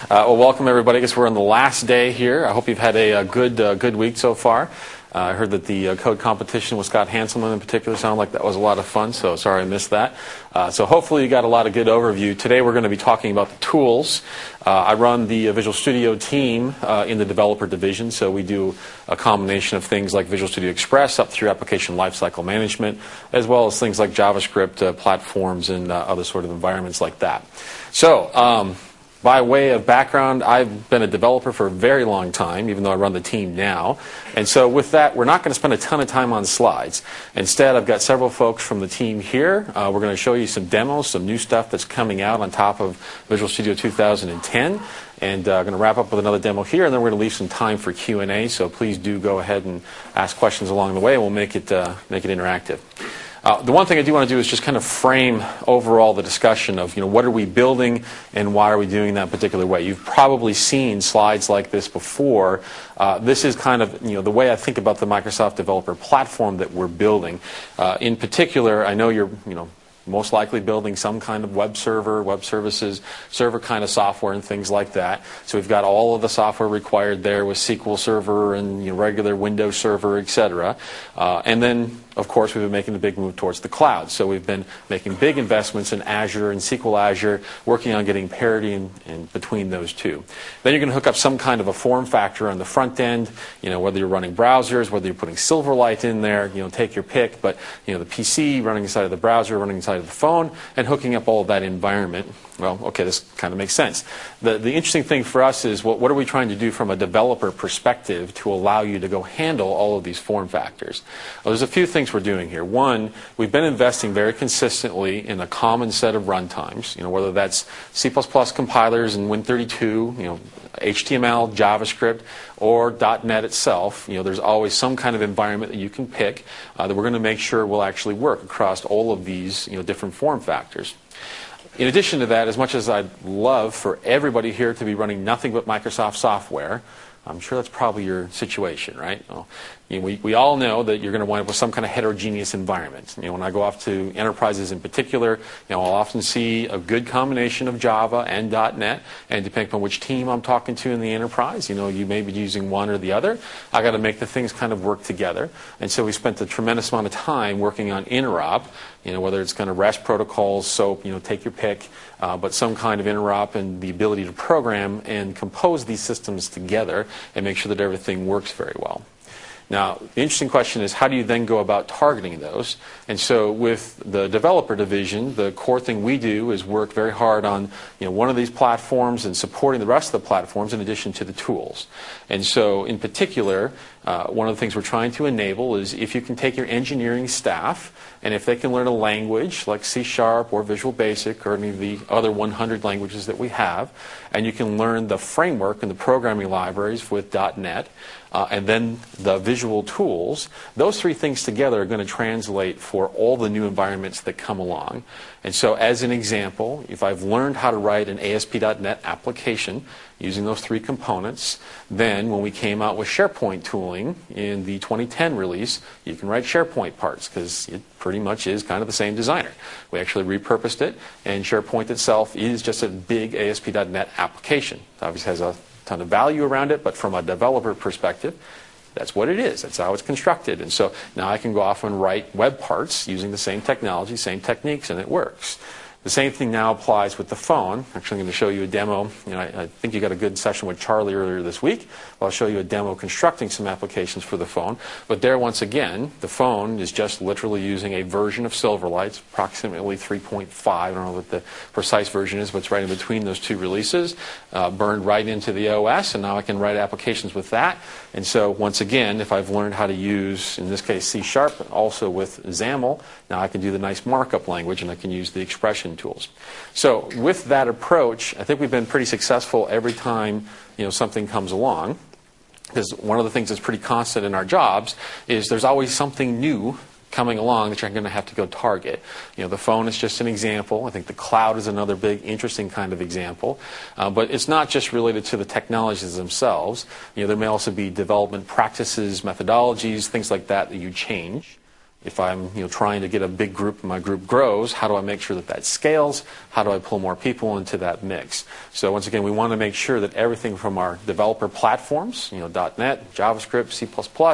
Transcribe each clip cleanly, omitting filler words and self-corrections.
Well, welcome everybody. I guess we're on the last day here. I hope you've had a good week so far. I heard that the code competition with Scott Hanselman in particular sounded like that was a lot of fun, so sorry I missed that. So hopefully you got a lot of good overview. Today we're going to be talking about the tools. I run the Visual Studio team in the developer division, so we do a combination of things like Visual Studio Express up through application lifecycle management, as well as things like JavaScript platforms and other sort of environments like that. So, by way of background, I've been a developer for a very long time, even though I run the team now. And so with that, we're not going to spend a ton of time on slides. Instead, I've got several folks from the team here. We're going to show you some demos, some new stuff that's coming out on top of Visual Studio 2010. And I'm going to wrap up with another demo here, and then we're going to leave some time for Q&A. So please do go ahead and ask questions along the way, and we'll make it interactive. The one thing I do want to do is just kind of frame overall the discussion of, what are we building and why are we doing that particular way. You've probably seen slides like this before. This is kind of, the way I think about the Microsoft Developer Platform that we're building. In particular, I know you're, most likely building some kind of web server, web services, server kind of software and things like that. So we've got all of the software required there with SQL Server and regular Windows Server, etc. And then, of course, we've been making a big move towards the cloud. So we've been making big investments in Azure and SQL Azure, working on getting parity in between those two. Then you're going to hook up some kind of a form factor on the front end, whether you're running browsers, whether you're putting Silverlight in there, take your pick. But, the PC running inside of the browser, running inside of the phone, and hooking up all of that environment. Well, okay, this kind of makes sense. The interesting thing for us is what are we trying to do from a developer perspective to allow you to go handle all of these form factors? Well, there's a few things we're doing here. One, we've been investing very consistently in a common set of runtimes, whether that's C++ compilers and Win32, HTML, JavaScript, or .NET itself. There's always some kind of environment that you can pick that we're going to make sure will actually work across all of these different form factors. In addition to that, as much as I'd love for everybody here to be running nothing but Microsoft software, I'm sure that's probably your situation, right? We all know that you're going to wind up with some kind of heterogeneous environment. When I go off to enterprises in particular, I'll often see a good combination of Java and .NET, and depending on which team I'm talking to in the enterprise, you may be using one or the other. I got to make the things kind of work together, and so we spent a tremendous amount of time working on interop. Whether it's kind of REST protocols, SOAP, take your pick, but some kind of interop and the ability to program and compose these systems together and make sure that everything works very well. Now, the interesting question is, how do you then go about targeting those? And so with the developer division, the core thing we do is work very hard on one of these platforms and supporting the rest of the platforms in addition to the tools. And so in particular, one of the things we're trying to enable is if you can take your engineering staff and if they can learn a language like C# or Visual Basic or any of the other 100 languages that we have, and you can learn the framework and the programming libraries with .NET, and then the visual tools, those three things together are going to translate for all the new environments that come along. And so as an example, if I've learned how to write an ASP.NET application using those three components, then when we came out with SharePoint tooling in the 2010 release, you can write SharePoint parts because it pretty much is kind of the same designer. We actually repurposed it, and SharePoint itself is just a big ASP.NET application. It obviously has a ton of value around it, but from a developer perspective, that's what it is. That's how it's constructed. And so now I can go off and write web parts using the same technology, same techniques, and it works. The same thing now applies with the phone. Actually, I'm going to show you a demo. I think you got a good session with Charlie earlier this week. I'll show you a demo constructing some applications for the phone. But there, once again, the phone is just literally using a version of Silverlight, approximately 3.5. I don't know what the precise version is, but it's right in between those two releases, burned right into the OS, and now I can write applications with that. And so, once again, if I've learned how to use, in this case, C#, but also with XAML, now I can do the nice markup language, and I can use the expression tools. So with that approach, I think we've been pretty successful every time something comes along, because one of the things that's pretty constant in our jobs is there's always something new coming along that you're going to have to go target. The phone is just an example. I think the cloud is another big, interesting kind of example. But it's not just related to the technologies themselves. There may also be development practices, methodologies, things like that that you change. If I'm trying to get a big group and my group grows, how do I make sure that that scales? How do I pull more people into that mix? So once again, we want to make sure that everything from our developer platforms, .NET, JavaScript, C++,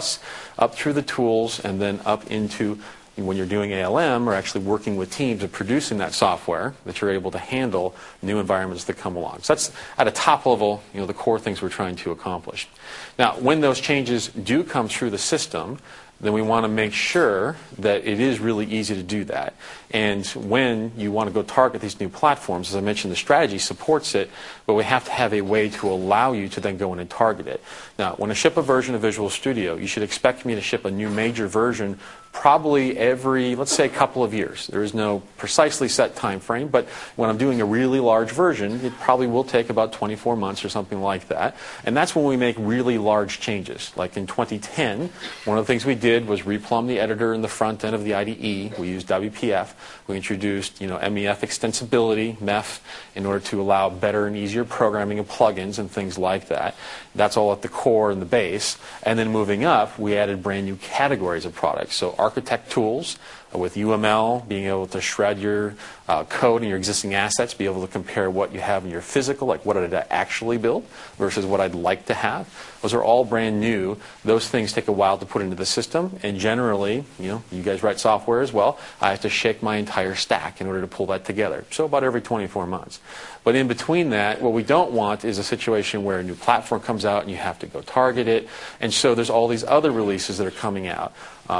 up through the tools, and then up into when you're doing ALM or actually working with teams of producing that software, that you're able to handle new environments that come along. So that's at a top level, the core things we're trying to accomplish. Now, when those changes do come through the system, then we want to make sure that it is really easy to do that. And when you want to go target these new platforms, as I mentioned, the strategy supports it, but we have to have a way to allow you to then go in and target it. Now, when I ship a version of Visual Studio, you should expect me to ship a new major version probably every, let's say, a couple of years. There is no precisely set time frame, but when I'm doing a really large version, it probably will take about 24 months or something like that. And that's when we make really large changes. Like in 2010, one of the things we did was replumb the editor in the front end of the IDE. We used WPF. We introduced MEF extensibility, MEF, in order to allow better and easier programming of plugins and things like that. That's all at the core and the base. And then moving up, we added brand new categories of products. So architect tools with UML, being able to shred your code and your existing assets, be able to compare what you have in your physical, like what did I actually build versus what I'd like to have. Those are all brand new. Those things take a while to put into the system, and generally, you guys write software as well, I have to shake my entire stack in order to pull that together. So about every 24 months. But in between that, what we don't want is a situation where a new platform comes out and you have to go target it. And so there's all these other releases that are coming out.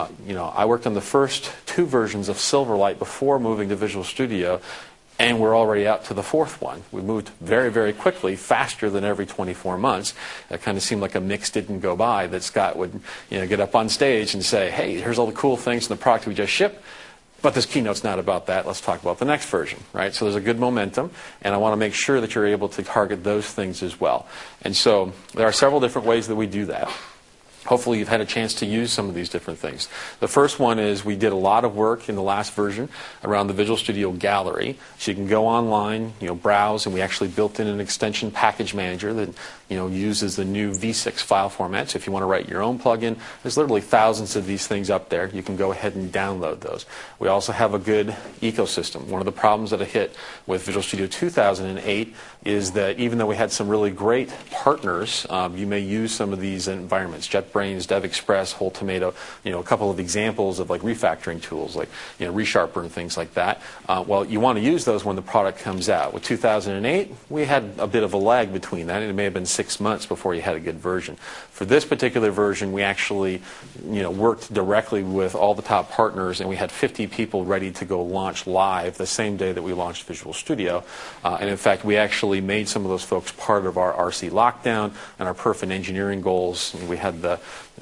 I worked on the first 2 versions of Silverlight before moving to Visual Studio, and we're already out to the 4th one. We moved very, very quickly, faster than every 24 months. It kind of seemed like a mix didn't go by that Scott would get up on stage and say, hey, here's all the cool things in the product we just shipped. But this keynote's not about that. Let's talk about the next version, right? So there's a good momentum, and I want to make sure that you're able to target those things as well. And so there are several different ways that we do that. Hopefully you've had a chance to use some of these different things. The first one is we did a lot of work in the last version around the Visual Studio Gallery. So you can go online, browse, and we actually built in an extension package manager that uses the new V6 file format. So if you want to write your own plugin, there's literally thousands of these things up there. You can go ahead and download those. We also have a good ecosystem. One of the problems that I hit with Visual Studio 2008 is that even though we had some really great partners, you may use some of these environments. JetBrains, DevExpress, Whole Tomato, a couple of examples of like refactoring tools like ReSharper and things like that. Well, you want to use those when the product comes out. With 2008, we had a bit of a lag between that, and it may have been 6 months before you had a good version. For this particular version, we actually worked directly with all the top partners, and we had 50 people ready to go launch live the same day that we launched Visual Studio. And in fact, we actually made some of those folks part of our RC lockdown and our perf and engineering goals. And we had the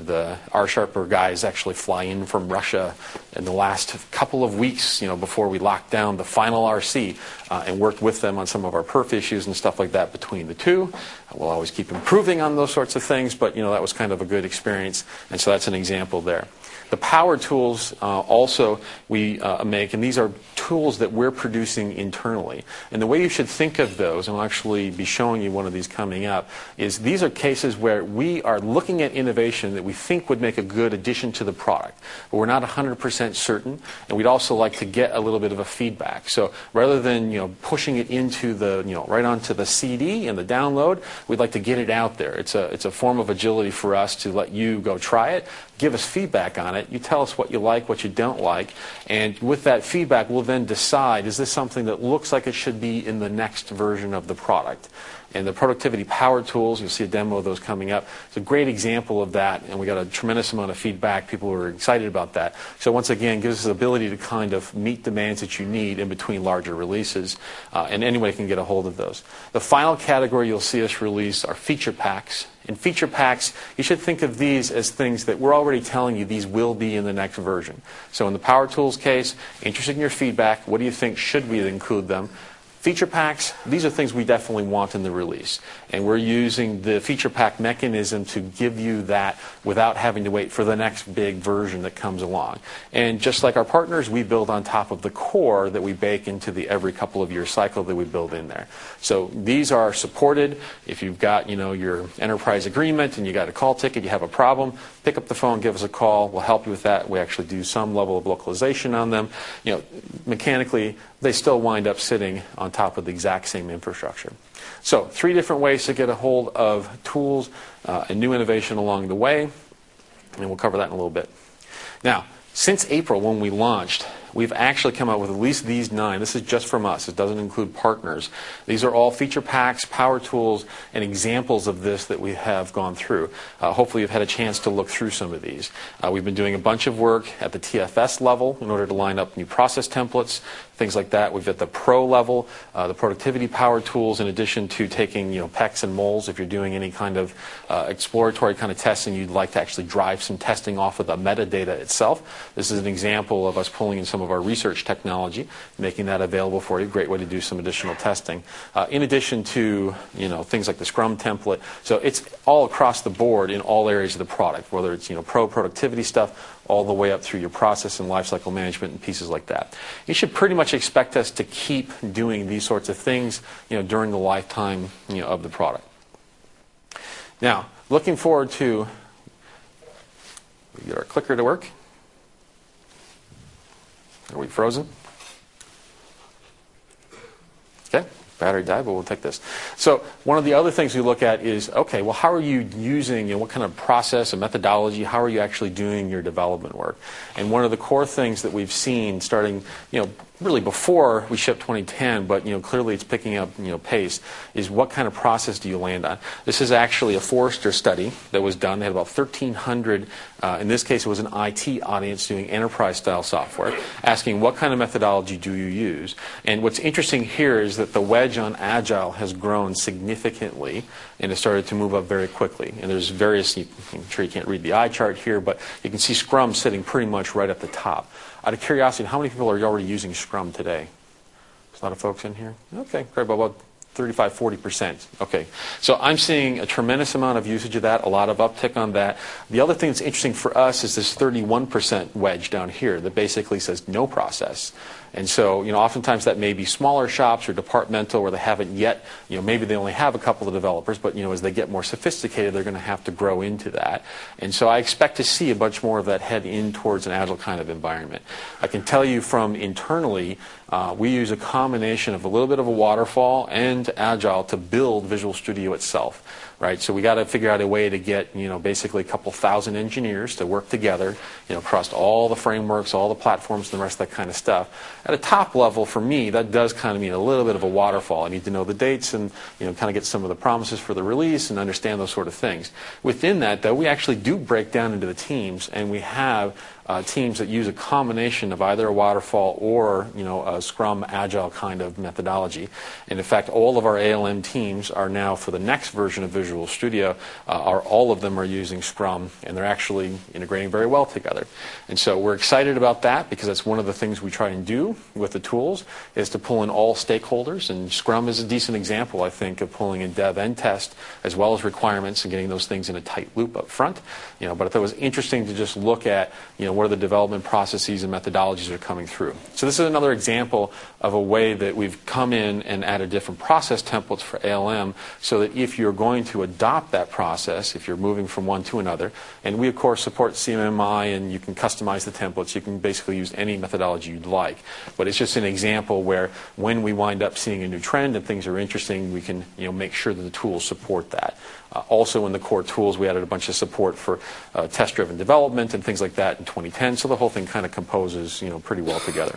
RSharper guys actually fly in from Russia in the last couple of weeks, before we locked down the final RC, and worked with them on some of our perf issues and stuff like that between the two. We'll always keep improving on those sorts of things, but that was kind of a good experience, and so that's an example there. The power tools also we make, and these are tools that we're producing internally. And the way you should think of those, and I'll actually be showing you one of these coming up, is these are cases where we are looking at innovation that we think would make a good addition to the product, but we're not 100% certain, and we'd also like to get a little bit of a feedback. So rather than pushing it into the right onto the CD and the download, we'd like to get it out there. It's a form of agility for us to let you go try it, give us feedback on it. You tell us what you like, what you don't like, and with that feedback, we'll then decide, is this something that looks like it should be in the next version of the product? And the productivity power tools, you'll see a demo of those coming up. It's a great example of that, and we got a tremendous amount of feedback. People were excited about that. So once again, gives us the ability to kind of meet demands that you need in between larger releases, and anybody can get a hold of those. The final category you'll see us release are feature packs. In feature packs, you should think of these as things that we're already telling you these will be in the next version. So in the Power Tools case, interested in your feedback, what do you think should we include them? Feature packs, these are things we definitely want in the release. And we're using the feature pack mechanism to give you that without having to wait for the next big version that comes along. And just like our partners, we build on top of the core that we bake into the every couple of year cycle that we build in there. So these are supported. If you've got your enterprise agreement and you got a call ticket, you have a problem, pick up the phone, give us a call. We'll help you with that. We actually do some level of localization on them. Mechanically, they still wind up sitting on top of the exact same infrastructure. So 3 different ways to get a hold of tools and new innovation along the way, and we'll cover that in a little bit. Now, since April when we launched, we've actually come out with at least these 9. This is just from us. It doesn't include partners. These are all feature packs, power tools, and examples of this that we have gone through. Hopefully you've had a chance to look through some of these. We've been doing a bunch of work at the TFS level in order to line up new process templates, things like that. We've at the pro level, the productivity power tools, in addition to taking PECs and moles. If you're doing any kind of exploratory kind of testing, you'd like to actually drive some testing off of the metadata itself. This is an example of us pulling in some of our research technology, making that available for you. Great way to do some additional testing. In addition to things like the Scrum template. So it's all across the board in all areas of the product, whether it's pro productivity stuff, all the way up through your process and lifecycle management and pieces like that. You should pretty much expect us to keep doing these sorts of things during the lifetime of the product. Now, looking forward to get our clicker to work. Are we frozen? Okay, battery died, but we'll take this. So one of the other things we look at is, okay, well, how are you using, what kind of process and methodology, how are you actually doing your development work? And one of the core things that we've seen starting, really before we shipped 2010, but clearly it's picking up pace, is what kind of process do you land on? This is actually a Forrester study that was done. They had about 1,300, in this case it was an IT audience doing enterprise-style software, asking what kind of methodology do you use? And what's interesting here is that the wedge on Agile has grown significantly and has started to move up very quickly. And there's various, I'm sure you can't read the eye chart here, but you can see Scrum sitting pretty much right at the top. Out of curiosity, how many people are already using Scrum today? There's a lot of folks in here. Okay, great, about 35-40%. Okay, so I'm seeing a tremendous amount of usage of that, a lot of uptick on that. The other thing that's interesting for us is this 31% wedge down here that basically says no process. And so, oftentimes that may be smaller shops or departmental where they haven't yet, maybe they only have a couple of developers, but, as they get more sophisticated, they're going to have to grow into that. And so I expect to see a bunch more of that head in towards an Agile kind of environment. I can tell you from internally, we use a combination of a little bit of a waterfall and Agile to build Visual Studio itself. Right, so we got to figure out a way to get basically a couple thousand engineers to work together across all the frameworks, all the platforms, and the rest of that kind of stuff. At a top level, for me, that does kind of mean a little bit of a waterfall. I need to know the dates and kind of get some of the promises for the release and understand those sort of things. Within that, though, we actually do break down into the teams, and we have teams that use a combination of either a waterfall or a Scrum Agile kind of methodology. And in fact, all of our ALM teams are now, for the next version of Visual Studio, all of them are using Scrum, and they're actually integrating very well together. And so we're excited about that because that's one of the things we try and do with the tools is to pull in all stakeholders. And Scrum is a decent example, I think, of pulling in dev and test as well as requirements and getting those things in a tight loop up front. But I thought it was interesting to just look at what are the development processes and methodologies that are coming through. So this is another example of a way that we've come in and added different process templates for ALM so that if you're going to adopt that process, if you're moving from one to another, and we of course support CMMI and you can customize the templates, you can basically use any methodology you'd like. But it's just an example where when we wind up seeing a new trend and things are interesting, we can make sure that the tools support that. Also in the core tools, we added a bunch of support for test-driven development and things like that in 2010, so the whole thing kind of composes pretty well together.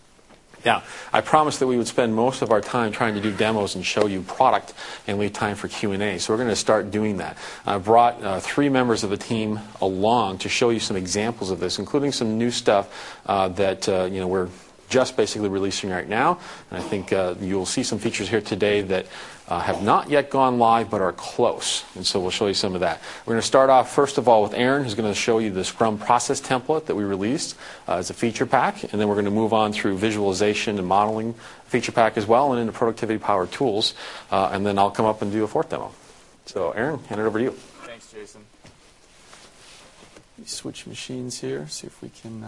Now, I promised that we would spend most of our time trying to do demos and show you product and leave time for Q&A, so we're going to start doing that. I brought 3 members of the team along to show you some examples of this, including some new stuff that we're just basically releasing right now. And I think you'll see some features here today that have not yet gone live but are close. And so we'll show you some of that. We're going to start off first of all with Aaron, who's going to show you the Scrum process template that we released as a feature pack. And then we're going to move on through visualization and modeling feature pack as well and into productivity power tools. And then I'll come up and do a 4th demo. So Aaron, hand it over to you. Thanks, Jason. Let me switch machines here, see if we can...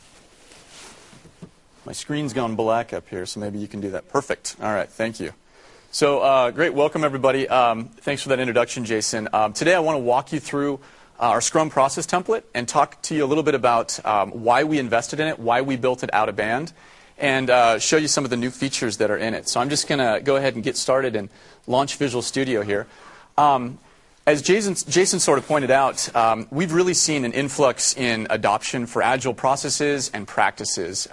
My screen's gone black up here, so maybe you can do that. Perfect. All right, thank you. So great, welcome everybody. Thanks for that introduction, Jason. Today I want to walk you through our Scrum process template and talk to you a little bit about why we invested in it, why we built it out of band, and show you some of the new features that are in it. So I'm just going to go ahead and get started and launch Visual Studio here. As Jason sort of pointed out, we've really seen an influx in adoption for agile processes and practices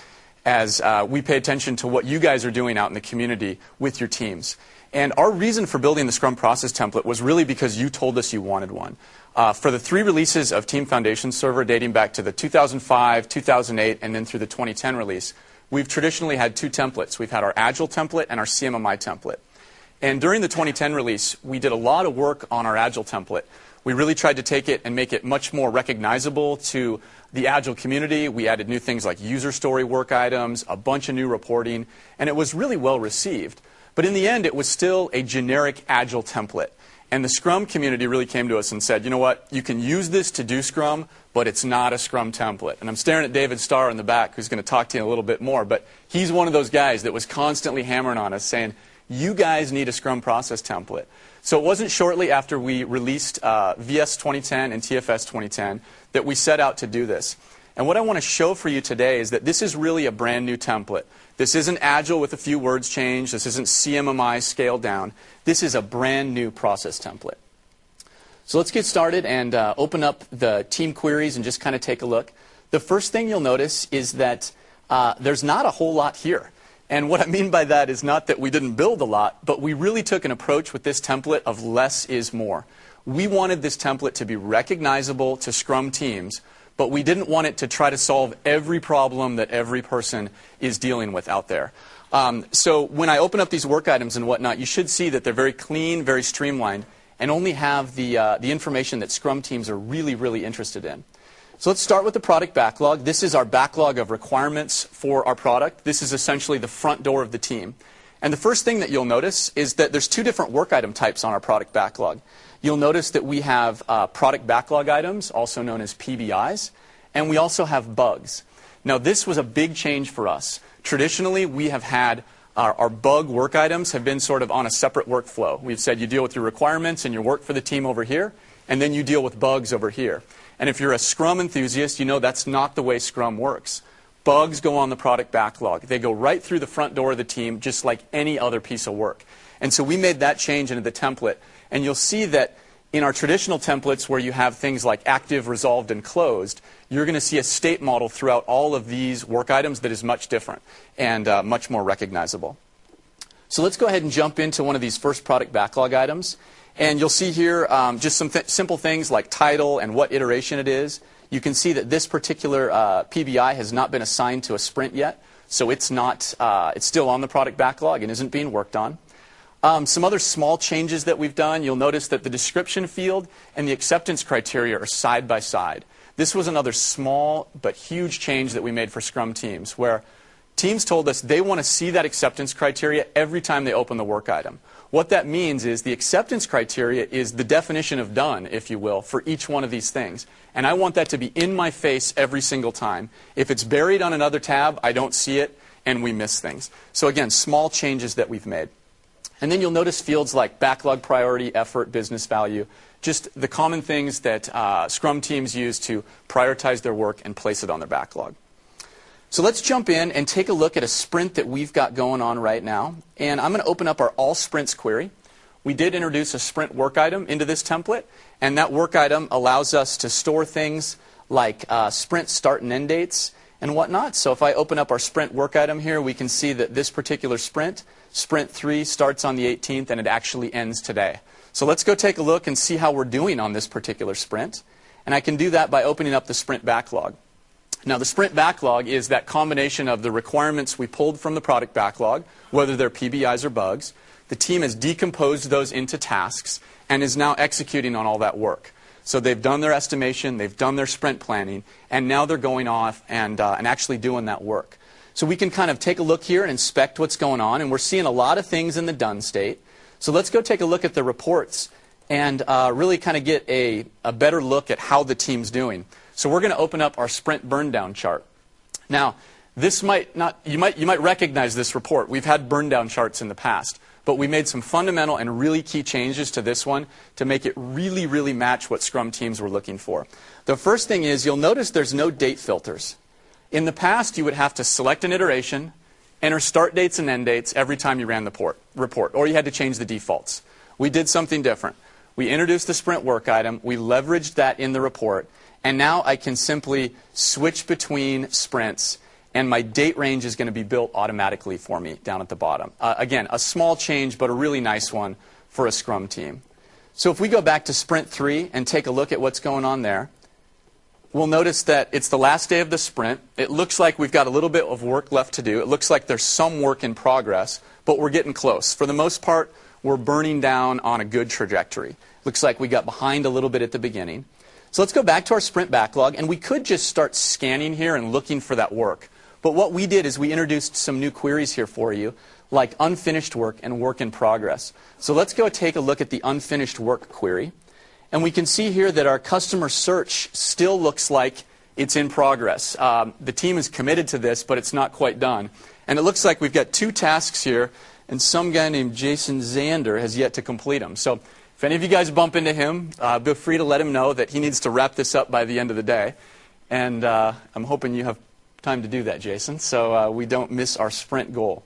as we pay attention to what you guys are doing out in the community with your teams. And our reason for building the Scrum process template was really because you told us you wanted one. For the 3 releases of Team Foundation Server dating back to the 2005, 2008, and then through the 2010 release, we've traditionally had 2 templates. We've had our Agile template and our CMMI template. And during the 2010 release, we did a lot of work on our Agile template. We really tried to take it and make it much more recognizable to the Agile community. We added new things like user story work items, a bunch of new reporting, and it was really well received. But in the end, it was still a generic Agile template. And the Scrum community really came to us and said, you know what, you can use this to do Scrum, but it's not a Scrum template. And I'm staring at David Starr in the back, who's going to talk to you a little bit more. But he's one of those guys that was constantly hammering on us, saying, you guys need a Scrum process template. So it wasn't shortly after we released VS 2010 and TFS 2010 that we set out to do this. And what I want to show for you today is that this is really a brand new template. This isn't Agile with a few words changed. This isn't CMMI scaled down. This is a brand new process template. So let's get started and open up the team queries and just kind of take a look. The first thing you'll notice is that there's not a whole lot here. And what I mean by that is not that we didn't build a lot, but we really took an approach with this template of less is more. We wanted this template to be recognizable to Scrum teams, but we didn't want it to try to solve every problem that every person is dealing with out there. So when I open up these work items and whatnot, you should see that they're very clean, very streamlined, and only have the information that Scrum teams are really, really interested in. So let's start with the product backlog. This is our backlog of requirements for our product. This is essentially the front door of the team. And the first thing that you'll notice is that there's 2 different work item types on our product backlog. You'll notice that we have product backlog items, also known as PBIs, and we also have bugs. Now, this was a big change for us. Traditionally, we have had our bug work items have been sort of on a separate workflow. We've said you deal with your requirements and your work for the team over here, and then you deal with bugs over here. And if you're a Scrum enthusiast, you know that's not the way Scrum works. Bugs go on the product backlog. They go right through the front door of the team, just like any other piece of work. And so we made that change into the template. And you'll see that in our traditional templates where you have things like active, resolved, and closed, you're going to see a state model throughout all of these work items that is much different and much more recognizable. So let's go ahead and jump into one of these first product backlog items. And you'll see here just some simple things like title and what iteration it is. You can see that this particular PBI has not been assigned to a sprint yet, so it's still on the product backlog and isn't being worked on. Some other small changes that we've done, you'll notice that the description field and the acceptance criteria are side by side. This was another small but huge change that we made for Scrum teams, where teams told us they want to see that acceptance criteria every time they open the work item. What that means is the acceptance criteria is the definition of done, if you will, for each one of these things. And I want that to be in my face every single time. If it's buried on another tab, I don't see it, and we miss things. So again, small changes that we've made. And then you'll notice fields like backlog priority, effort, business value, just the common things that Scrum teams use to prioritize their work and place it on their backlog. So let's jump in and take a look at a sprint that we've got going on right now. And I'm going to open up our all sprints query. We did introduce a sprint work item into this template, and that work item allows us to store things like sprint start and end dates and whatnot. So if I open up our sprint work item here, we can see that this particular sprint, Sprint 3, starts on the 18th, and it actually ends today. So let's go take a look and see how we're doing on this particular sprint. And I can do that by opening up the sprint backlog. Now, the sprint backlog is that combination of the requirements we pulled from the product backlog, whether they're PBIs or bugs. The team has decomposed those into tasks and is now executing on all that work. So they've done their estimation, they've done their sprint planning, and now they're going off and actually doing that work. So we can kind of take a look here and inspect what's going on, and we're seeing a lot of things in the done state. So let's go take a look at the reports and really kind of get a better look at how the team's doing. So we're going to open up our sprint burn down chart. Now, This might not, you might recognize this report. We've had burn down charts in the past, but we made some fundamental and really key changes to this one to make it really, really match what Scrum teams were looking for. The first thing is you'll notice there's no date filters. In the past, you would have to select an iteration, enter start dates and end dates every time you ran the report, or you had to change the defaults. We did something different. We introduced the sprint work item, we leveraged that in the report, and now I can simply switch between sprints, and my date range is going to be built automatically for me down at the bottom. Again, a small change, but a really nice one for a Scrum team. So if we go back to Sprint 3 and take a look at what's going on there, we'll notice that it's the last day of the sprint. It looks like we've got a little bit of work left to do. It looks like there's some work in progress, but we're getting close. For the most part, we're burning down on a good trajectory. Looks like we got behind a little bit at the beginning. So let's go back to our sprint backlog, and we could just start scanning here and looking for that work. But what we did is we introduced some new queries here for you, like unfinished work and work in progress. So let's go take a look at the unfinished work query. And we can see here that our customer search still looks like it's in progress. The team is committed to this, but it's not quite done. And it looks like we've got 2 tasks here, and some guy named Jason Zander has yet to complete them. So if any of you guys bump into him, feel free to let him know that he needs to wrap this up by the end of the day. And I'm hoping you have time to do that, Jason, so we don't miss our sprint goal.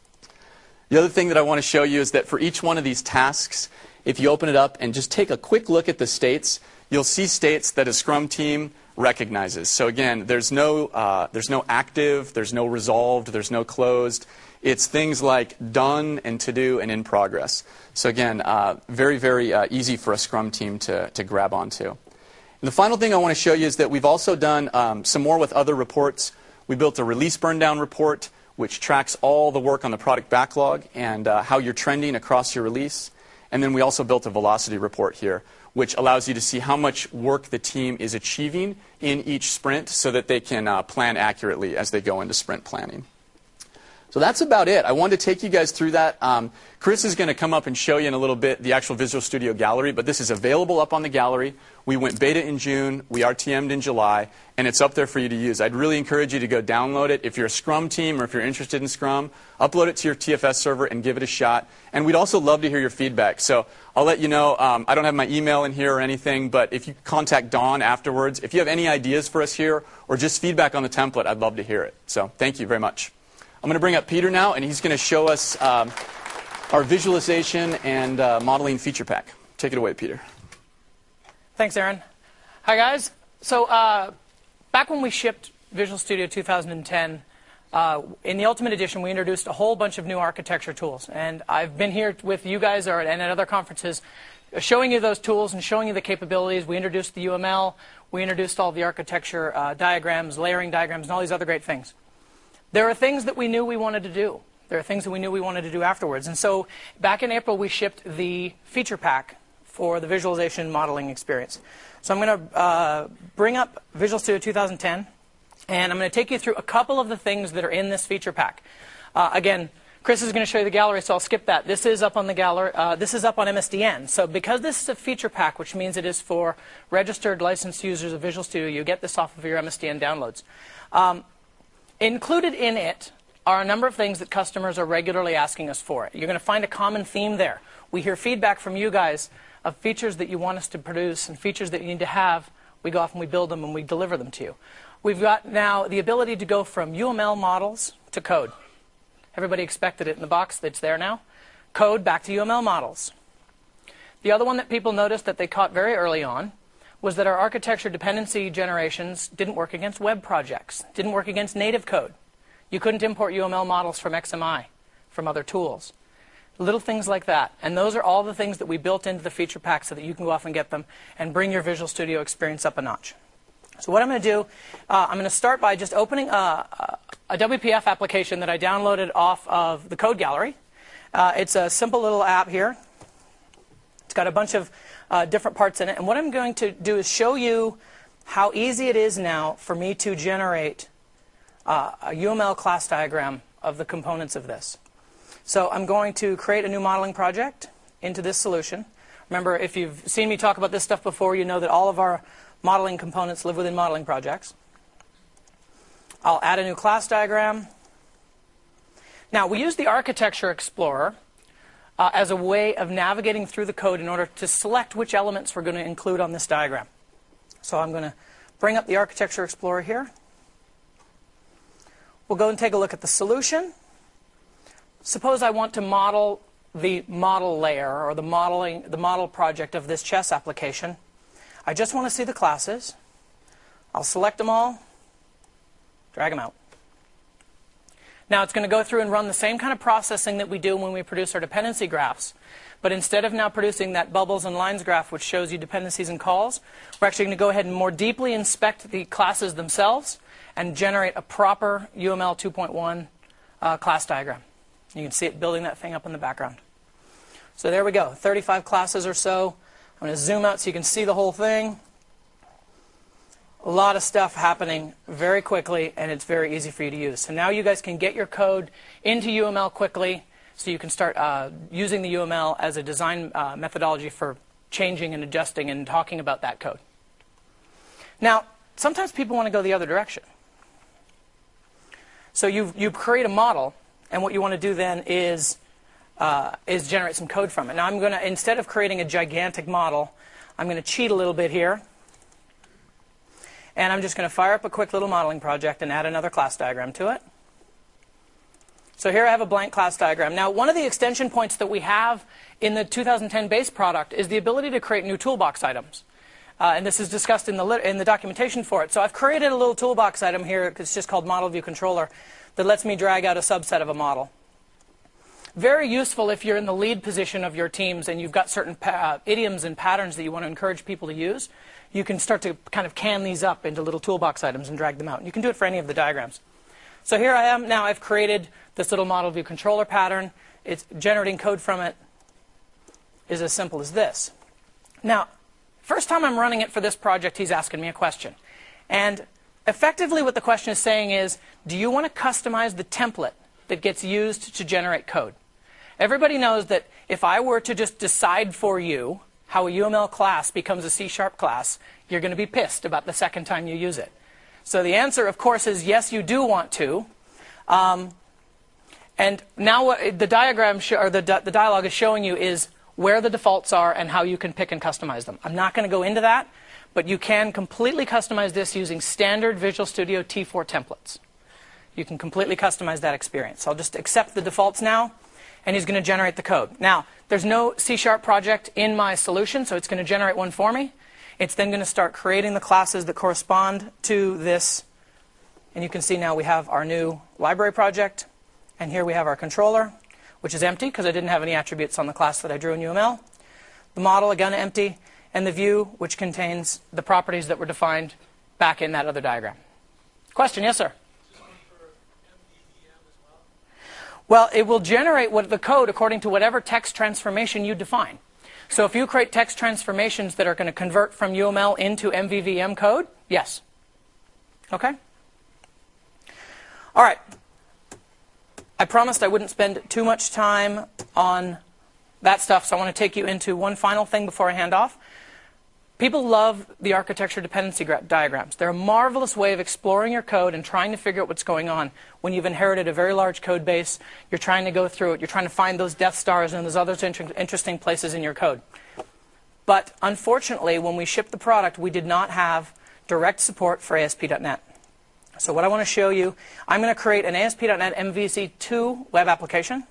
The other thing that I want to show you is that for each one of these tasks, if you open it up and just take a quick look at the states, you'll see states that a Scrum team recognizes. So again, there's no active, there's no resolved, there's no closed. It's things like done and to do and in progress. So again, very, very easy for a Scrum team to grab onto. And the final thing I want to show you is that we've also done some more with other reports. We built a release burn down report, which tracks all the work on the product backlog and how you're trending across your release. And then we also built a velocity report here, which allows you to see how much work the team is achieving in each sprint so that they can plan accurately as they go into sprint planning. So that's about it. I wanted to take you guys through that. Chris is going to come up and show you in a little bit the actual Visual Studio Gallery, but this is available up on the gallery. We went beta in June, we RTM'd in July, and it's up there for you to use. I'd really encourage you to go download it. If you're a Scrum team or if you're interested in Scrum, upload it to your TFS server and give it a shot. And we'd also love to hear your feedback. So I'll let you know, I don't have my email in here or anything, but if you contact Dawn afterwards, if you have any ideas for us here or just feedback on the template, I'd love to hear it. So thank you very much. I'm going to bring up Peter now, and he's going to show us our visualization and modeling feature pack. Take it away, Peter. Thanks, Aaron. Hi, guys. So back when we shipped Visual Studio 2010, in the Ultimate Edition, we introduced a whole bunch of new architecture tools. And I've been here with you guys and at other conferences showing you those tools and showing you the capabilities. We introduced the UML. We introduced all the architecture diagrams, layering diagrams, and all these other great things. There are things that we knew we wanted to do. There are things that we knew we wanted to do afterwards. And so back in April, we shipped the feature pack for the visualization modeling experience. So I'm going to bring up Visual Studio 2010, and I'm going to take you through a couple of the things that are in this feature pack. Again, Chris is going to show you the gallery, so I'll skip that. This is up on the gallery. This is up on MSDN. So because this is a feature pack, which means it is for registered licensed users of Visual Studio, you get this off of your MSDN downloads. Included in it are a number of things that customers are regularly asking us for. You're going to find a common theme there. We hear feedback from you guys of features that you want us to produce and features that you need to have. We go off and we build them and we deliver them to you. We've got now the ability to go from UML models to code. Everybody expected it in the box that's there now. Code back to UML models. The other one that people noticed that they caught very early on was that our architecture dependency generations didn't work against web projects, didn't work against native code. You couldn't import UML models from XMI, from other tools. Little things like that. And those are all the things that we built into the feature pack so that you can go off and get them and bring your Visual Studio experience up a notch. So what I'm going to do, I'm going to start by just opening a WPF application that I downloaded off of the code gallery. It's a simple little app here. It's got a bunch of different parts in it. And what I'm going to do is show you how easy it is now for me to generate a UML class diagram of the components of this. So I'm going to create a new modeling project into this solution. Remember, if you've seen me talk about this stuff before, you know that all of our modeling components live within modeling projects. I'll add a new class diagram. Now, we use the Architecture Explorer as a way of navigating through the code in order to select which elements we're going to include on this diagram. So I'm going to bring up the Architecture Explorer here. We'll go and take a look at the solution. Suppose I want to model the model layer or the model project of this chess application. I just want to see the classes. I'll select them all, drag them out. Now it's going to go through and run the same kind of processing that we do when we produce our dependency graphs. But instead of now producing that bubbles and lines graph which shows you dependencies and calls, we're actually going to go ahead and more deeply inspect the classes themselves and generate a proper UML 2.1 class diagram. You can see it building that thing up in the background. So there we go, 35 classes or so. I'm going to zoom out so you can see the whole thing. A lot of stuff happening very quickly, and it's very easy for you to use. So now you guys can get your code into UML quickly, so you can start using the UML as a design methodology for changing and adjusting and talking about that code. Now, sometimes people want to go the other direction. So you create a model, and what you want to do then is generate some code from it. Now I'm going to, instead of creating a gigantic model, I'm going to cheat a little bit here. And I'm just going to fire up a quick little modeling project and add another class diagram to it. So here I have a blank class diagram. Now one of the extension points that we have in the 2010 base product is the ability to create new toolbox items. And this is discussed in the documentation for it. So I've created a little toolbox item here. It's just called Model View Controller that lets me drag out a subset of a model. Very useful if you're in the lead position of your teams and you've got certain idioms and patterns that you want to encourage people to use. You can start to kind of can these up into little toolbox items and drag them out. And you can do it for any of the diagrams. So here I am. Now I've created this little Model View Controller pattern. It's generating code from it is as simple as this. Now, first time I'm running it for this project, he's asking me a question. And effectively what the question is saying is, do you want to customize the template that gets used to generate code? Everybody knows that if I were to just decide for you how a UML class becomes a C# class, you're going to be pissed about the second time you use it. So the answer, of course, is yes, you do want to. And now what the diagram or the dialog is showing you is where the defaults are and how you can pick and customize them. I'm not going to go into that, but you can completely customize this using standard Visual Studio T4 templates. You can completely customize that experience. I'll just accept the defaults now, and he's going to generate the code. Now, there's no C# project in my solution, so it's going to generate one for me. It's then going to start creating the classes that correspond to this. And you can see now we have our new library project. And here we have our controller, which is empty because I didn't have any attributes on the class that I drew in UML. The model, again, empty. And the view, which contains the properties that were defined back in that other diagram. Question? Yes, sir? Well, it will generate the code according to whatever text transformation you define. So if you create text transformations that are going to convert from UML into MVVM code, yes. Okay? All right. I promised I wouldn't spend too much time on that stuff, so I want to take you into one final thing before I hand off. People love the architecture dependency diagrams. They're a marvelous way of exploring your code and trying to figure out what's going on. When you've inherited a very large code base, you're trying to go through it. You're trying to find those Death Stars and those other interesting places in your code. But unfortunately, when we shipped the product, we did not have direct support for ASP.NET. So what I want to show you, I'm going to create an ASP.NET MVC2 web application.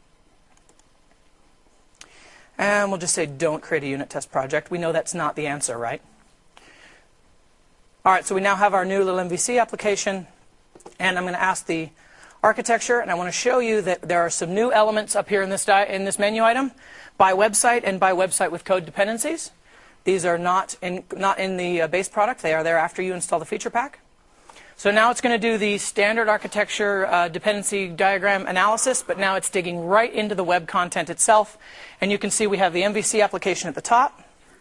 And we'll just say, don't create a unit test project. We know that's not the answer, right? All right, so we now have our new little MVC application. And I'm going to ask the architecture. And I want to show you that there are some new elements up here in this menu item, by website and by website with code dependencies. These are not in the base product. They are there after you install the feature pack. So now it's going to do the standard architecture dependency diagram analysis, but now it's digging right into the web content itself. And you can see we have the MVC application at the top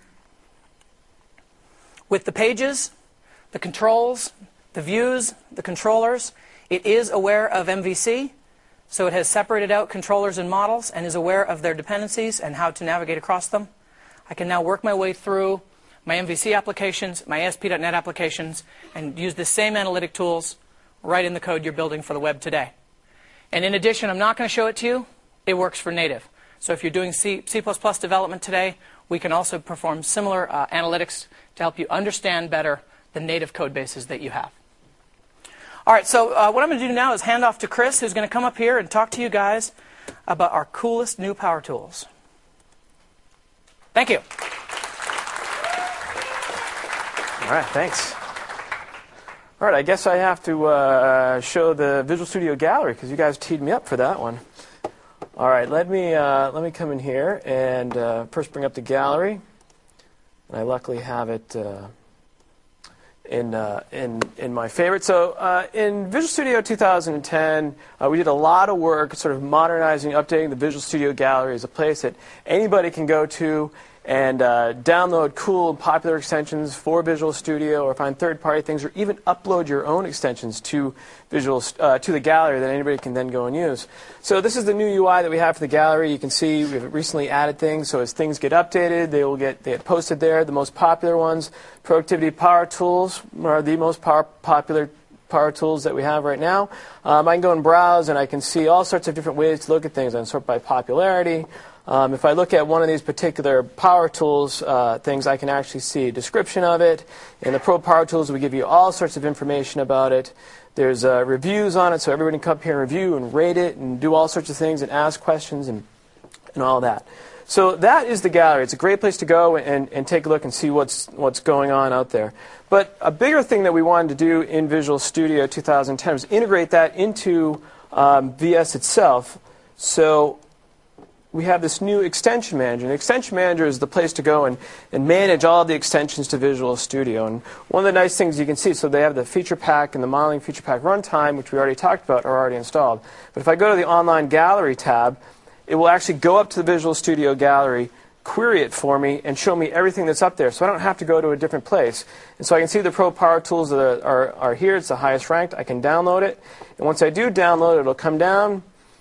with the pages, the controls, the views, the controllers. It is aware of MVC, so it has separated out controllers and models and is aware of their dependencies and how to navigate across them. I can now work my way through my MVC applications, my ASP.NET applications, and use the same analytic tools right in the code you're building for the web today. And in addition, I'm not going to show it to you. It works for native. So if you're doing C++ development today, we can also perform similar analytics to help you understand better the native code bases that you have. All right, so what I'm going to do now is hand off to Chris, who's going to come up here and talk to you guys about our coolest new power tools. Thank you. All right, thanks. All right, I guess I have to show the Visual Studio Gallery because you guys teed me up for that one. All right, let me come in here and first bring up the gallery. And I luckily have it in my favorite. So in Visual Studio 2010, we did a lot of work sort of modernizing, updating the Visual Studio Gallery as a place that anybody can go to and download cool and popular extensions for Visual Studio, or find third-party things, or even upload your own extensions to the gallery that anybody can then go and use. So this is the new UI that we have for the gallery. You can see we've recently added things, so as things get updated, they get posted there. The most popular ones, productivity power tools, are the most popular power tools that we have right now. I can go and browse, and I can see all sorts of different ways to look at things. I can sort by popularity. If I look at one of these particular power tools things, I can actually see a description of it. In the Pro Power Tools, we give you all sorts of information about it. There's reviews on it, so everybody can come up here and review and rate it and do all sorts of things and ask questions and all that. So that is the gallery. It's a great place to go and take a look and see what's going on out there. But a bigger thing that we wanted to do in Visual Studio 2010 was integrate that into VS itself. So we have this new extension manager. And the extension manager is the place to go and manage all the extensions to Visual Studio. And one of the nice things you can see, so they have the feature pack and the modeling feature pack runtime, which we already talked about, are already installed. But if I go to the online gallery tab, it will actually go up to the Visual Studio Gallery, query it for me, and show me everything that's up there. So I don't have to go to a different place. And so I can see the Pro Power Tools that are here. It's the highest ranked. I can download it. And once I do download it, it'll come down.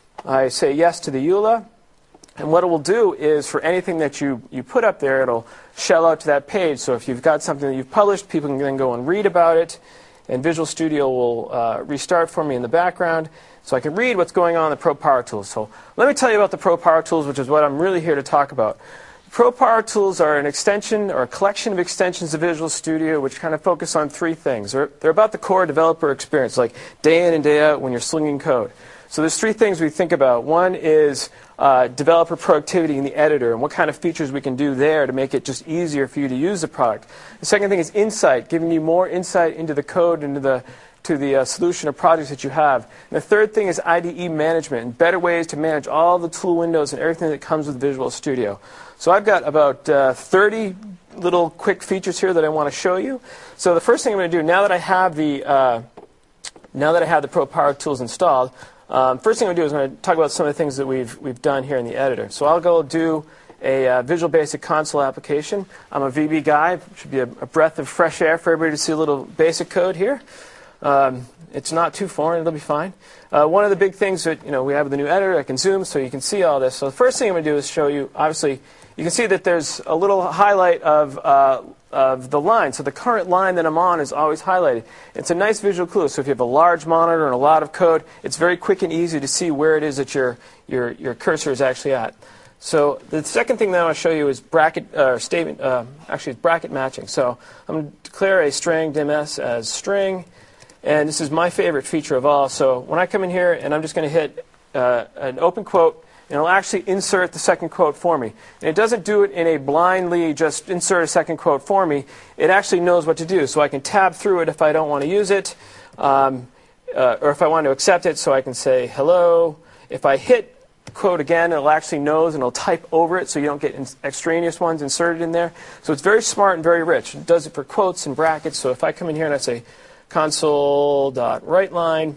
I say yes to the EULA. And what it will do is, for anything that you put up there, it'll shell out to that page. So if you've got something that you've published, people can then go and read about it. And Visual Studio will restart for me in the background. So I can read what's going on in the Pro Power Tools. So let me tell you about the Pro Power Tools, which is what I'm really here to talk about. Pro Power Tools are an extension or a collection of extensions of Visual Studio which kind of focus on three things. They're about the core developer experience, like day in and day out when you're slinging code. So there's three things we think about. One is developer productivity in the editor and what kind of features we can do there to make it just easier for you to use the product. The second thing is insight, giving you more insight into the code, into the solution or projects that you have. And the third thing is IDE management and better ways to manage all the tool windows and everything that comes with Visual Studio. So I've got about 30 little quick features here that I want to show you. So the first thing I'm going to do, now that I have the Pro Power Tools installed, first thing I'm going to do is I'm going to talk about some of the things that we've done here in the editor. So I'll go do a Visual Basic Console application. I'm a VB guy. It should be a breath of fresh air for everybody to see a little basic code here. It's not too foreign. It'll be fine. One of the big things that we have with the new editor, I can zoom so you can see all this. So the first thing I'm going to do is show you, obviously, you can see that there's a little highlight of the line. So the current line that I'm on is always highlighted. It's a nice visual clue. So if you have a large monitor and a lot of code, it's very quick and easy to see where it is that your cursor is actually at. So the second thing that I want to show you is bracket matching. So I'm going to declare a string dim_s as string. And this is my favorite feature of all. So when I come in here and I'm just going to hit an open quote, and it'll actually insert the second quote for me. And it doesn't do it in a blindly just insert a second quote for me. It actually knows what to do. So I can tab through it if I don't want to use it, or if I want to accept it. So I can say hello. If I hit quote again, it'll actually knows and it'll type over it so you don't get extraneous ones inserted in there. So it's very smart and very rich. It does it for quotes and brackets. So if I come in here and I say console.writeLine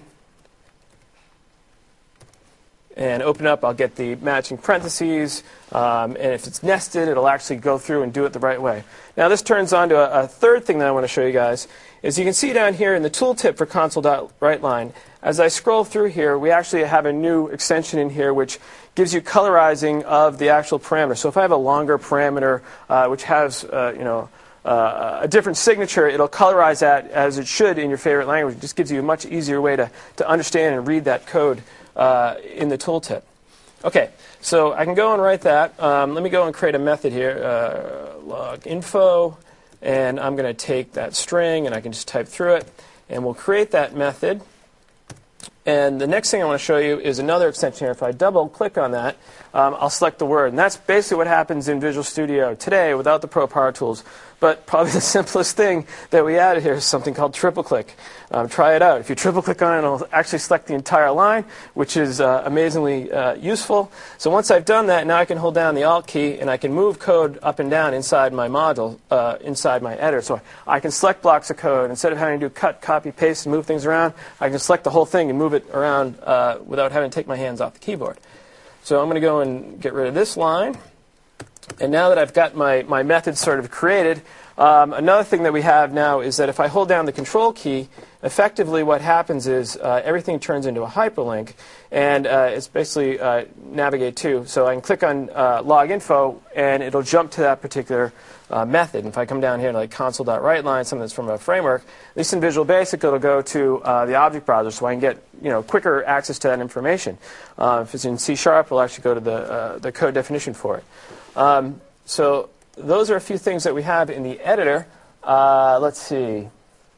and open up, I'll get the matching parentheses. And if it's nested, it'll actually go through and do it the right way. Now this turns on to a third thing that I want to show you guys. Is you can see down here in the tooltip for console.writeLine, as I scroll through here, we actually have a new extension in here which gives you colorizing of the actual parameter. So if I have a longer parameter which has a different signature, it'll colorize that as it should in your favorite language. It just gives you a much easier way to understand and read that code in the tooltip. Okay, so I can go and write that. Let me go and create a method here, log info, and I'm going to take that string and I can just type through it, and we'll create that method. And the next thing I want to show you is another extension here. If I double click on that, I'll select the word. And that's basically what happens in Visual Studio today without the Pro Power Tools. But probably the simplest thing that we added here is something called triple click. Try it out. If you triple click on it, it'll actually select the entire line, which is amazingly useful. So once I've done that, now I can hold down the Alt key and I can move code up and down inside my module, inside my editor. So I can select blocks of code. Instead of having to do cut, copy, paste, and move things around, I can select the whole thing and move it around without having to take my hands off the keyboard. So I'm going to go and get rid of this line. And now that I've got my method sort of created, another thing that we have now is that if I hold down the Control key, effectively what happens is everything turns into a hyperlink, and it's basically navigate to. So I can click on log info, and it'll jump to that particular method. And if I come down here to like console.writeLine, something that's from a framework, at least in Visual Basic, it'll go to the object browser, so I can get quicker access to that information. If it's in C#, it'll actually go to the code definition for it. So those are a few things that we have in the editor. Let's see.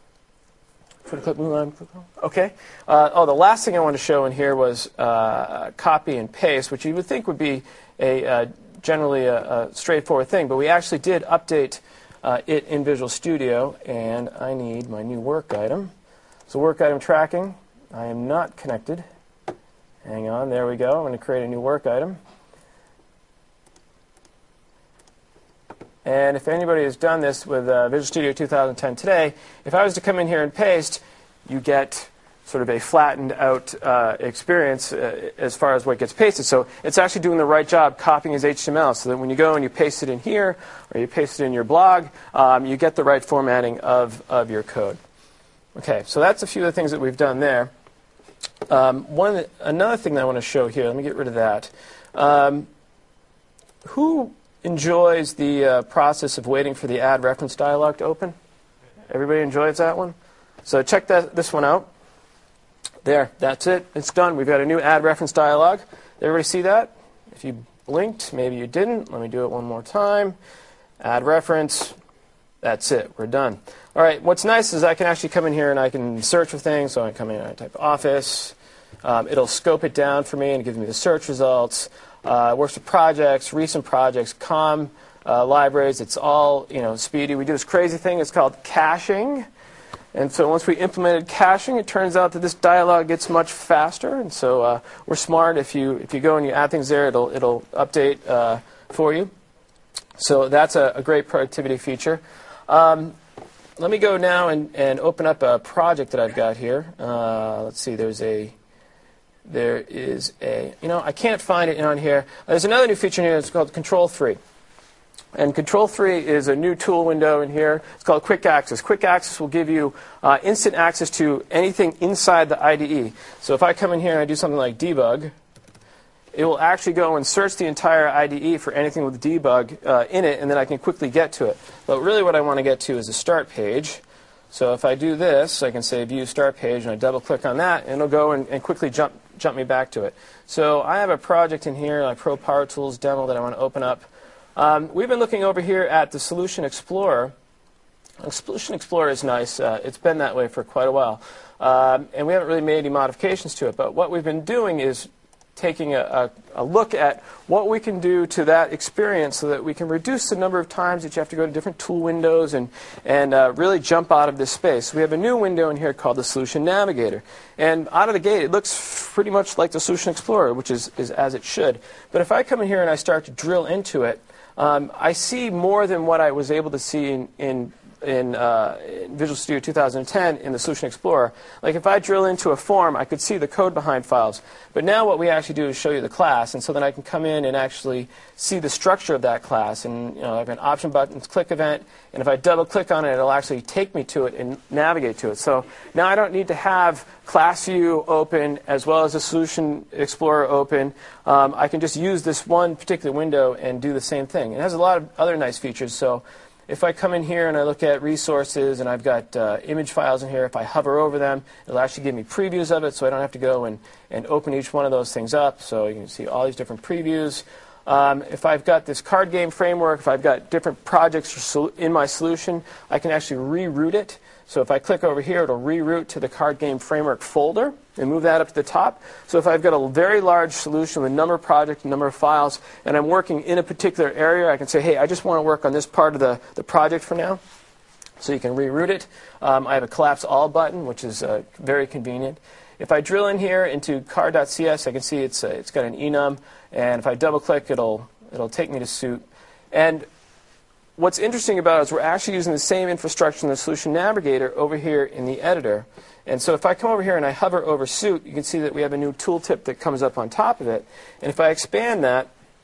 Okay. The last thing I wanted to show in here was copy and paste, which you would think would be generally a straightforward thing, but we actually did update it in Visual Studio, and I need my new work item. So work item tracking. I am not connected. Hang on. There we go. I'm going to create a new work item. And if anybody has done this with Visual Studio 2010 today, if I was to come in here and paste, you get sort of a flattened out experience as far as what gets pasted. So it's actually doing the right job copying as HTML, so that when you go and you paste it in here or you paste it in your blog, you get the right formatting of your code. Okay, so that's a few of the things that we've done there. Another thing that I want to show here, let me get rid of that. Who enjoys the process of waiting for the add reference dialog to open? Everybody enjoys that one? So check this one out. There, that's it. It's done. We've got a new add reference dialog. Everybody see that? If you blinked, maybe you didn't. Let me do it one more time. Add reference. That's it. We're done. All right, what's nice is I can actually come in here and I can search for things. So I come in and I type Office. It'll scope it down for me and give me the search results. Works with projects, recent projects, COM libraries. It's all speedy. We do this crazy thing. It's called caching. And so once we implemented caching, it turns out that this dialog gets much faster. And so we're smart. If you go and you add things there, it'll update for you. So that's a great productivity feature. Let me go now and open up a project that I've got here. Let's see. There is a, I can't find it on here. There's another new feature in here. It's called Control 3. And Control 3 is a new tool window in here. It's called Quick Access. Quick Access will give you instant access to anything inside the IDE. So if I come in here and I do something like debug, it will actually go and search the entire IDE for anything with debug in it, and then I can quickly get to it. But really what I want to get to is the start page. So if I do this, I can say View Start Page, and I double-click on that, and it'll go and quickly jump me back to it. So I have a project in here, like Pro Power Tools demo, that I want to open up. We've been looking over here at the Solution Explorer. Solution Explorer is nice. It's been that way for quite a while. And we haven't really made any modifications to it. But what we've been doing is taking a look at what we can do to that experience so that we can reduce the number of times that you have to go to different tool windows and really jump out of this space. We have a new window in here called the Solution Navigator. And out of the gate, it looks pretty much like the Solution Explorer, which is as it should. But if I come in here and I start to drill into it, I see more than what I was able to see in Visual Studio 2010 in the Solution Explorer. Like if I drill into a form, I could see the code behind files. But now what we actually do is show you the class, and so then I can come in and actually see the structure of that class. And I have an option buttons click event, and if I double click on it, it'll actually take me to it and navigate to it. So now I don't need to have Class View open as well as the Solution Explorer open. I can just use this one particular window and do the same thing. It has a lot of other nice features. So if I come in here and I look at resources and I've got image files in here, if I hover over them, it'll actually give me previews of it, so I don't have to go and open each one of those things up. So you can see all these different previews. If I've got this card game framework, if I've got different projects in my solution, I can actually reroute it. So if I click over here, it'll reroute to the card game framework folder and move that up to the top. So if I've got a very large solution with a number of projects, a number of files, and I'm working in a particular area, I can say, hey, I just want to work on this part of the project for now. So you can reroute it. I have a collapse all button, which is very convenient. If I drill in here into card.cs, I can see it's got an enum, and if I double click, it'll take me to Suit. And what's interesting about it is we're actually using the same infrastructure in the Solution Navigator over here in the editor. And so if I come over here and I hover over Suit, you can see that we have a new tooltip that comes up on top of it. And if I expand that,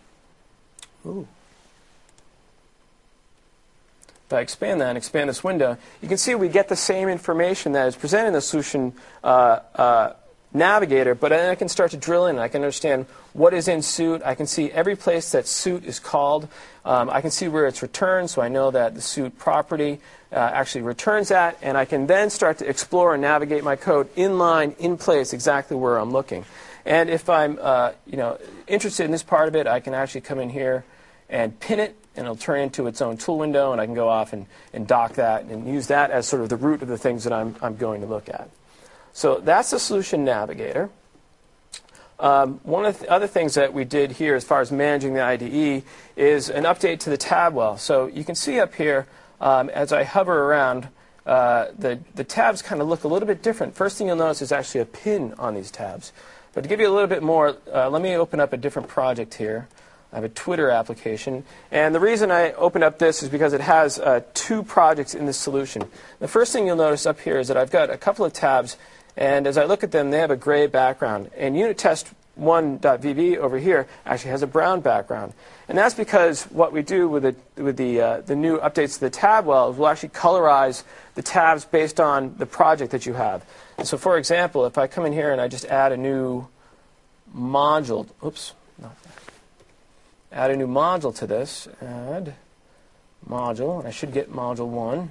if I expand that and expand this window, you can see we get the same information that is presented in the Solution Navigator, but then I can start to drill in. I can understand what is in Suit. I can see every place that Suit is called. I can see where it's returned, so I know that the Suit property actually returns that, and I can then start to explore and navigate my code in line, in place, exactly where I'm looking. And if I'm interested in this part of it, I can actually come in here and pin it, and it'll turn into its own tool window, and I can go off and dock that and use that as sort of the root of the things that I'm going to look at. So that's the Solution Navigator. One of the other things that we did here as far as managing the IDE is an update to the tab well. So you can see up here, as I hover around, the tabs kind of look a little bit different. First thing you'll notice is actually a pin on these tabs. But to give you a little bit more, let me open up a different project here. I have a Twitter application. And the reason I opened up this is because it has 2 projects in this solution. The first thing you'll notice up here is that I've got a couple of tabs, and as I look at them, they have a gray background. And unit test 1.vb over here actually has a brown background. And that's because what we do with the new updates to the tab well is we'll actually colorize the tabs based on the project that you have. And so for example, if I come in here and I just add a new module, add a new module to this, add module, and I should get module 1.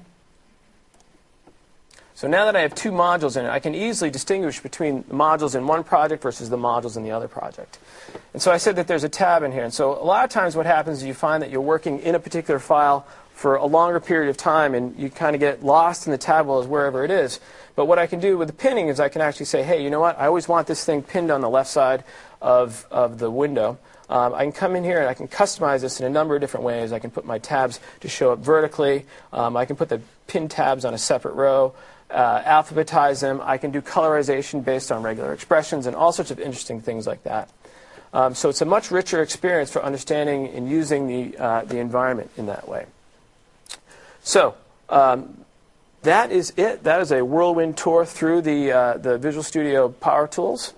So now that I have 2 modules in it, I can easily distinguish between the modules in one project versus the modules in the other project. And so I said that there's a tab in here. And so a lot of times what happens is you find that you're working in a particular file for a longer period of time, and you kind of get lost in the tab well as wherever it is. But what I can do with the pinning is I can actually say, hey, you know what? I always want this thing pinned on the left side of the window. I can come in here and I can customize this in a number of different ways. I can put my tabs to show up vertically. I can put the pin tabs on a separate row, alphabetize them. I can do colorization based on regular expressions and all sorts of interesting things like that. So it's a much richer experience for understanding and using the environment in that way. So that is it. That is a whirlwind tour through the Visual Studio Power Tools.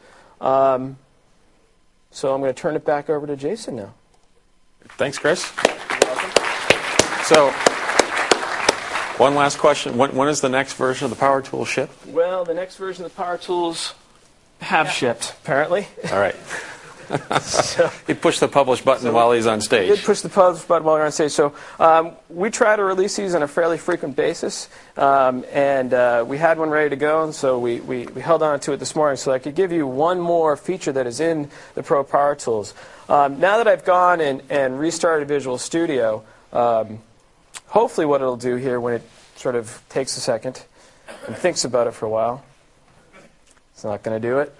So I'm going to turn it back over to Jason now. Thanks, Chris. You're welcome. So, one last question. When is the next version of the Power Tools ship? Well, the next version of the Power Tools have shipped, apparently. All right. So, He pushed the publish button while he's on we stage. did push the publish button while we were on stage. So we try to release these on a fairly frequent basis. And we had one ready to go, and so we held on to it this morning so I could give you one more feature that is in the Pro Power Tools. Now that I've gone and restarted Visual Studio, hopefully what it'll do here when it sort of takes a second and thinks about it for a while, it's not going to do it.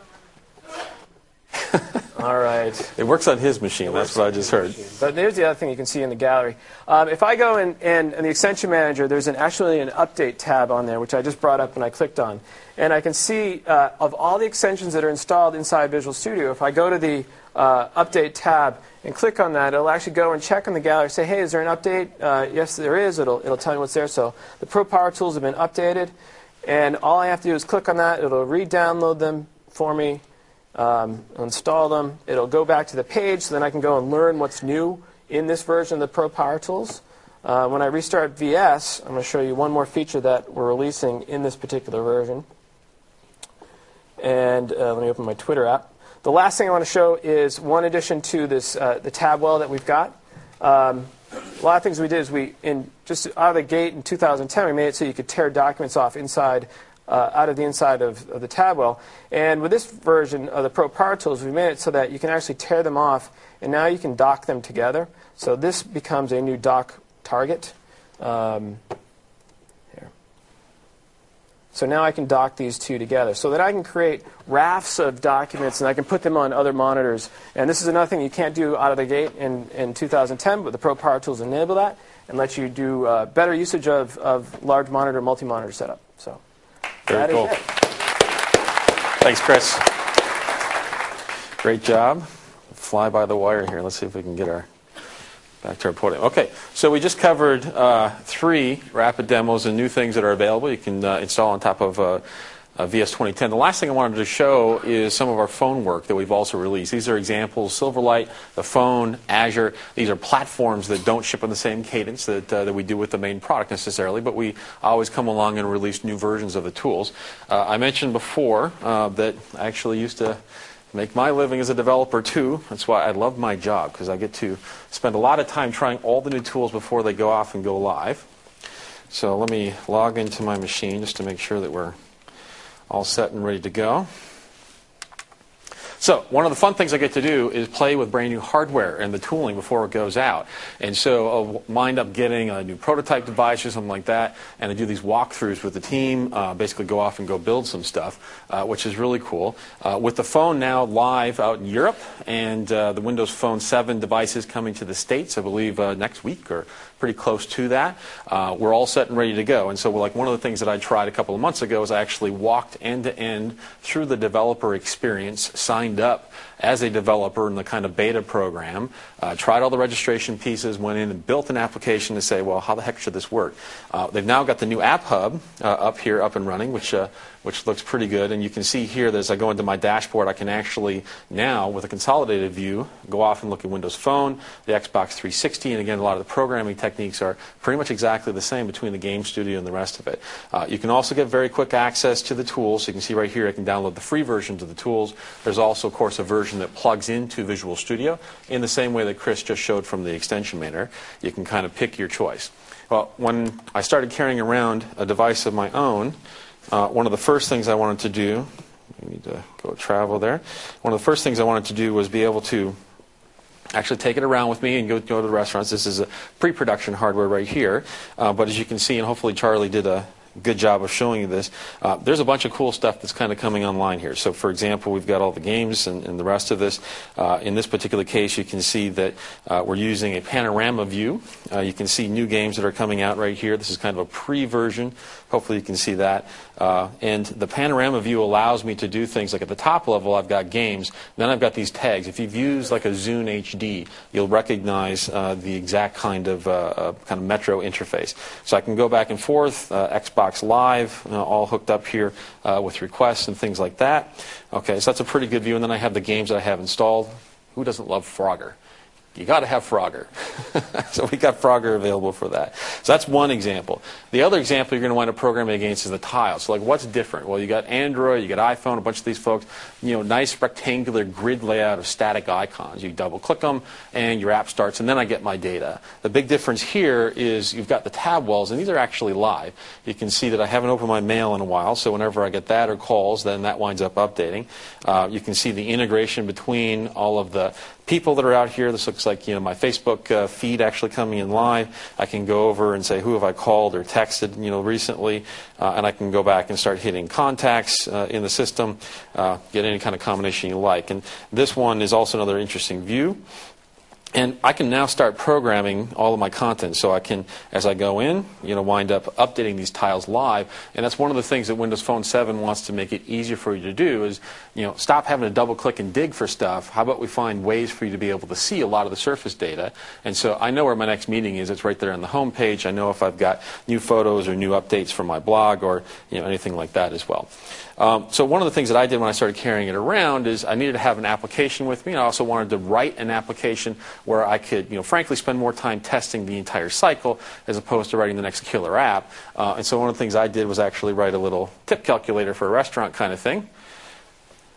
All right. It works on his machine. That's what I just heard. But there's the other thing you can see in the gallery. If I go in the Extension Manager, there's actually an Update tab on there, which I just brought up and I clicked on. And I can see of all the extensions that are installed inside Visual Studio, if I go to the Update tab and click on that, it'll actually go and check on the gallery, say, hey, is there an update? Yes, there is. It'll tell me what's there. So the Pro Power Tools have been updated. And all I have to do is click on that. It'll re-download them for me. Install them. It'll go back to the page, so then I can go and learn what's new in this version of the Pro Power Tools. When I restart VS, I'm going to show you one more feature that we're releasing in this particular version. And let me open my Twitter app. The last thing I want to show is one addition to this the tab well that we've got. a lot of things we did is just out of the gate in 2010, we made it so you could tear documents off inside, out of the inside of the Tabwell. And with this version of the Pro Power Tools, we made it so that you can actually tear them off, and now you can dock them together. So this becomes a new dock target. Here. So now I can dock these two together. So that I can create rafts of documents, and I can put them on other monitors. And this is another thing you can't do out of the gate in 2010, but the Pro Power Tools enable that and let you do better usage of large monitor, multi-monitor setup. So Very that cool. is it. Thanks, Chris. Great job. Fly by the wire here. Let's see if we can get back to our podium. Okay, so we just covered 3 rapid demos and new things that are available. You can install on top of VS 2010. The last thing I wanted to show is some of our phone work that we've also released. These are examples: Silverlight, the phone, Azure. These are platforms that don't ship on the same cadence that we do with the main product necessarily, but we always come along and release new versions of the tools. I mentioned before that I actually used to make my living as a developer too. That's why I love my job, because I get to spend a lot of time trying all the new tools before they go off and go live. So let me log into my machine just to make sure that we're all set and ready to go. So one of the fun things I get to do is play with brand new hardware and the tooling before it goes out. And so I'll wind up getting a new prototype device or something like that, and I do these walkthroughs with the team, basically go off and go build some stuff, which is really cool. With the phone now live out in Europe, and the Windows Phone 7 devices coming to the States, I believe next week or pretty close to that, we're all set and ready to go. And so like one of the things that I tried a couple of months ago is I actually walked end-to-end through the developer experience, signed up as a developer in the kind of beta program, tried all the registration pieces, went in and built an application to say, well, how the heck should this work? They've now got the new App Hub up here, up and running, which looks pretty good. And you can see here that as I go into my dashboard, I can actually now, with a consolidated view, go off and look at Windows Phone, the Xbox 360, and again, a lot of the programming techniques are pretty much exactly the same between the Game Studio and the rest of it. You can also get very quick access to the tools. So you can see right here, I can download the free versions of the tools. There's also, of course, a version that plugs into Visual Studio in the same way that Chris just showed from the extension manager. You can kind of pick your choice. Well, when I started carrying around a device of my own, one of the first things I wanted to do, we need to go travel there. One of the first things I wanted to do was be able to actually take it around with me and go to the restaurants. This is a pre-production hardware right here. But as you can see, and hopefully Charlie did a good job of showing you this, there's a bunch of cool stuff that's kind of coming online here. So for example, we've got all the games and the rest of this. In this particular case, you can see that we're using a panorama view. You can see new games that are coming out right here. This is kind of a pre-version. Hopefully you can see that. And the panorama view allows me to do things like at the top level, I've got games. Then I've got these tags. If you've used like a Zune HD, you'll recognize the exact kind of Metro interface. So I can go back and forth, Xbox Live, all hooked up here with requests and things like that. Okay, so that's a pretty good view. And then I have the games that I have installed. Who doesn't love Frogger? You got to have Frogger. So we got Frogger available for that. So that's one example. The other example you're going to wind up programming against is the tiles. So like what's different? Well, you got Android, you got iPhone, a bunch of these folks, nice rectangular grid layout of static icons. You double click them and your app starts, and then I get my data. The big difference here is you've got the tab wells, and these are actually live. You can see that I haven't opened my mail in a while, so whenever I get that or calls, then that winds up updating. You can see the integration between all of the people that are out here. This looks like my Facebook feed actually coming in live. I can go over and say who have I called or texted recently, and I can go back and start hitting contacts in the system, get any kind of combination you like. And this one is also another interesting view. And I can now start programming all of my content. So I can, as I go in, wind up updating these tiles live. And that's one of the things that Windows Phone 7 wants to make it easier for you to do is, stop having to double click and dig for stuff. How about we find ways for you to be able to see a lot of the surface data? And so I know where my next meeting is. It's right there on the home page. I know if I've got new photos or new updates from my blog or anything like that as well. So one of the things that I did when I started carrying it around is I needed to have an application with me. And I also wanted to write an application where I could, frankly, spend more time testing the entire cycle as opposed to writing the next killer app. And so one of the things I did was actually write a little tip calculator for a restaurant kind of thing.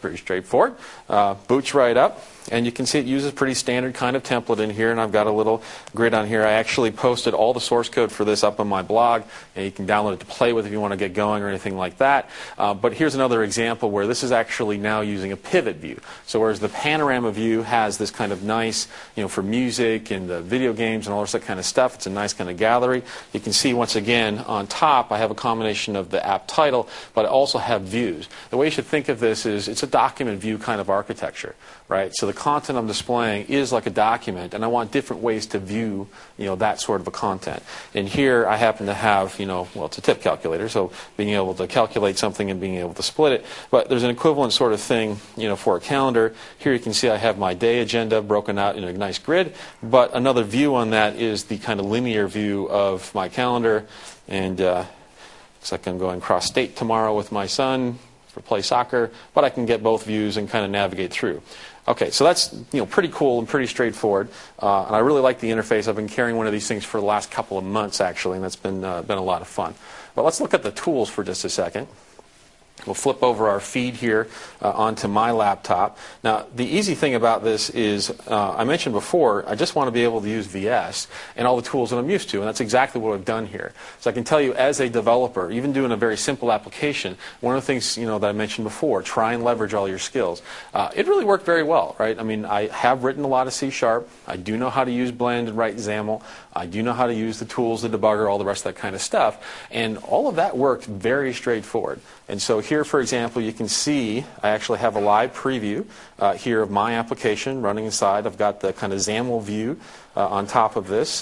Pretty straightforward. Boots right up. And you can see it uses pretty standard kind of template in here, and I've got a little grid on here. I actually posted all the source code for this up on my blog, and you can download it to play with if you want to get going or anything like that. But here's another example where this is actually now using a pivot view. So whereas the panorama view has this kind of nice, for music and video games and all that kind of stuff, it's a nice kind of gallery. You can see once again on top I have a combination of the app title, but I also have views. The way you should think of this is it's a document view kind of architecture, right? So the content I'm displaying is like a document, and I want different ways to view, that sort of a content. And here I happen to have, it's a tip calculator, so being able to calculate something and being able to split it. But there's an equivalent sort of thing, for a calendar. Here you can see I have my day agenda broken out in a nice grid, but another view on that is the kind of linear view of my calendar. And looks like I'm going cross state tomorrow with my son for play soccer, but I can get both views and kind of navigate through. Okay, so that's pretty cool and pretty straightforward, and I really like the interface. I've been carrying one of these things for the last couple of months actually, and that's been a lot of fun. But let's look at the tools for just a second. We'll flip over our feed here onto my laptop. Now, the easy thing about this is, I mentioned before, I just want to be able to use VS and all the tools that I'm used to, and that's exactly what I've done here. So I can tell you, as a developer, even doing a very simple application, one of the things that I mentioned before, try and leverage all your skills. It really worked very well, right? I mean, I have written a lot of C#. I do know how to use Blend and write XAML. I do know how to use the tools, the debugger, all the rest of that kind of stuff, and all of that worked very straightforward. And so here, for example, you can see I actually have a live preview here of my application running inside. I've got the kind of XAML view on top of this.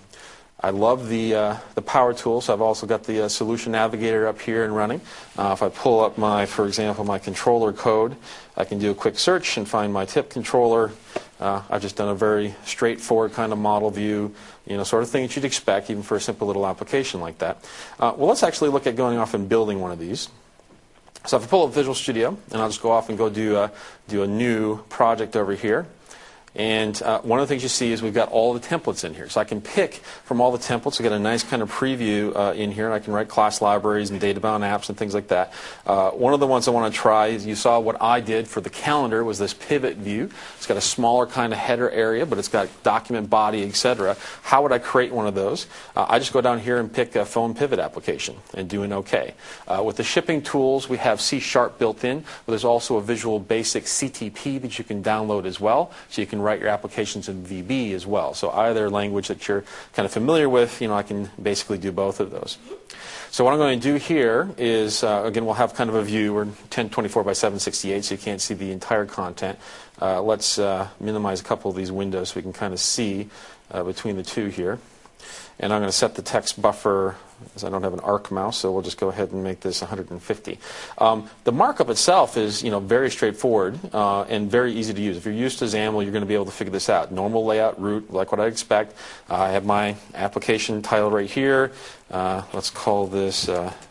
I love the power tool, so I've also got the solution navigator up here and running. If I pull up for example, my controller code, I can do a quick search and find my tip controller. I've just done a very straightforward kind of model view, sort of thing that you'd expect even for a simple little application like that. Well, let's actually look at going off and building one of these. So if I pull up Visual Studio, and I'll just go off and go do a new project over here. And one of the things you see is we've got all the templates in here. So I can pick from all the templates. I get a nice kind of preview in here, and I can write class libraries and data-bound apps and things like that. One of the ones I want to try is, you saw what I did for the calendar was this pivot view. It's got a smaller kind of header area, but it's got document body, etc. How would I create one of those? I just go down here and pick a phone pivot application and do an OK. With the shipping tools, we have C# built in, but there's also a Visual Basic CTP that you can download as well, so you can write your applications in VB as well. So either language that you're kind of familiar with, I can basically do both of those. So what I'm going to do here is, again, we'll have kind of a view. We're 1024 by 768, so you can't see the entire content. Let's minimize a couple of these windows so we can kind of see between the two here. And I'm going to set the text buffer, as I don't have an ARC mouse, so we'll just go ahead and make this 150. The markup itself is, very straightforward and very easy to use. If you're used to XAML, you're going to be able to figure this out. Normal layout, root, like what I expect. I have my application title right here. Let's call this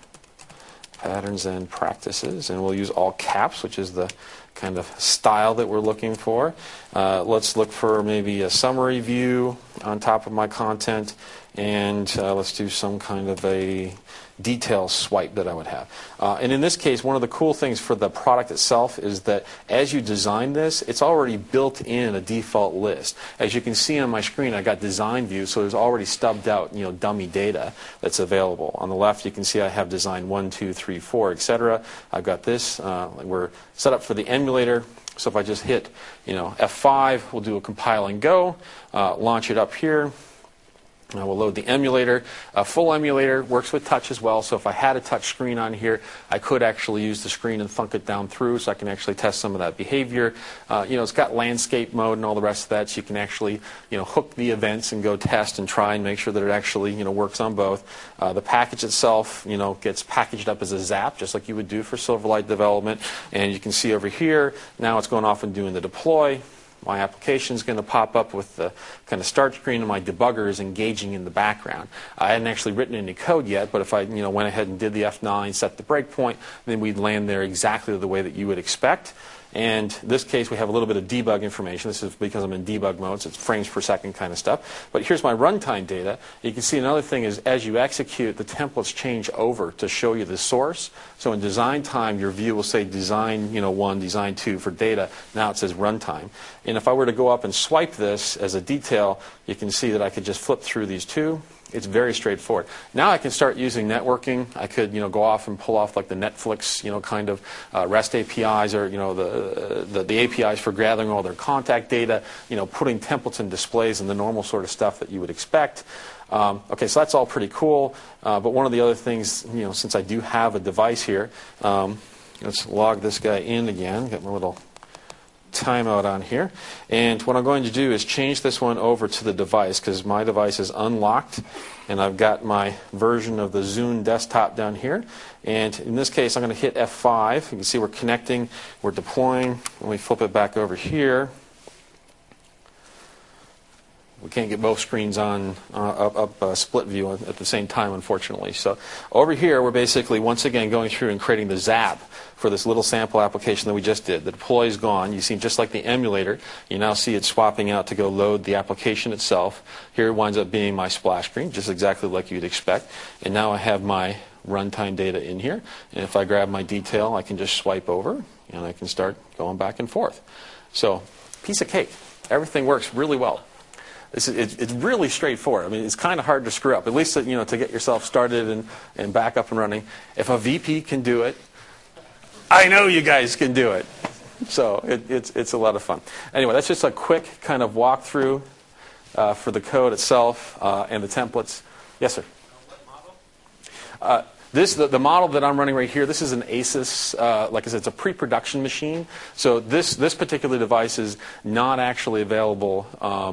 Patterns and Practices, and we'll use all caps, which is the kind of style that we're looking for. Let's look for maybe a summary view on top of my content, and let's do some kind of a detail swipe that I would have. And in this case, one of the cool things for the product itself is that as you design this, it's already built in a default list. As you can see on my screen, I got design view, so there's already stubbed out, dummy data that's available. On the left, you can see I have design 1, 2, 3, 4, etc. I've got this. We're set up for the emulator. So if I just hit, F5, we'll do a compile and go, launch it up here. We'll load the emulator. A full emulator works with touch as well, so if I had a touch screen on here, I could actually use the screen and thunk it down through, so I can actually test some of that behavior. It's got landscape mode and all the rest of that, so you can actually hook the events and go test and try and make sure that it actually works on both. The package itself gets packaged up as a zap, just like you would do for Silverlight development. And you can see over here, now it's going off and doing the deploy. My application is going to pop up with the kind of start screen, and my debugger is engaging in the background. I hadn't actually written any code yet, but if I went ahead and did the F9, set the breakpoint, then we'd land there exactly the way that you would expect. And in this case, we have a little bit of debug information. This is because I'm in debug mode, so it's frames per second kind of stuff. But here's my runtime data. You can see another thing is as you execute, the templates change over to show you the source. So in design time, your view will say design 1, design 2 for data. Now it says runtime. And if I were to go up and swipe this as a detail, you can see that I could just flip through these two. It's very straightforward. Now I can start using networking. I could, go off and pull off like the Netflix, kind of REST APIs, or the APIs for gathering all their contact data, putting templates and displays and the normal sort of stuff that you would expect. Okay, so that's all pretty cool. But one of the other things, since I do have a device here, let's log this guy in again. Get my little timeout on here, and what I'm going to do is change this one over to the device because my device is unlocked and I've got my version of the Zune desktop down here, and in this case I'm going to hit F5. You can see we're connecting, we're deploying. When we flip it back over here, we can't get both screens on up split view at the same time, unfortunately. So over here, we're basically, once again, going through and creating the ZAP for this little sample application that we just did. The deploy is gone. You see, just like the emulator, you now see it swapping out to go load the application itself. Here it winds up being my splash screen, just exactly like you'd expect. And now I have my runtime data in here. And if I grab my detail, I can just swipe over, and I can start going back and forth. So, piece of cake. Everything works really well. It's really straightforward. I mean, it's kind of hard to screw up, at least to get yourself started and back up and running. If a VP can do it, I know you guys can do it. So it's a lot of fun. Anyway, that's just a quick kind of walkthrough for the code itself and the templates. Yes, sir. What model? The model that I'm running right here, this is an Asus, like I said, it's a pre-production machine. So this particular device is not actually available.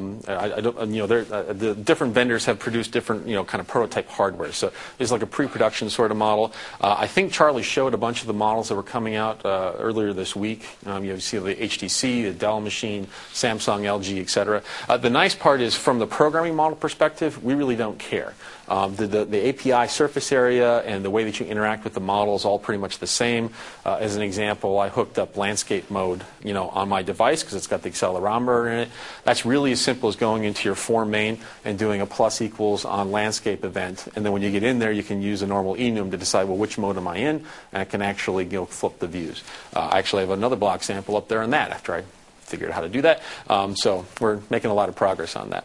The different vendors have produced different, kind of prototype hardware. So it's like a pre-production sort of model. I think Charlie showed a bunch of the models that were coming out earlier this week. You see the HTC, the Dell machine, Samsung, LG, etc. The nice part is, from the programming model perspective, we really don't care. The API surface area and the way that you interact with the model is all pretty much the same. As an example, I hooked up landscape mode, on my device because it's got the accelerometer in it. That's really as simple as going into your form main and doing a plus equals on landscape event. And then when you get in there, you can use a normal enum to decide, well, which mode am I in? And I can actually flip the views. I actually have another block sample up there on that after I figured out how to do that. So we're making a lot of progress on that.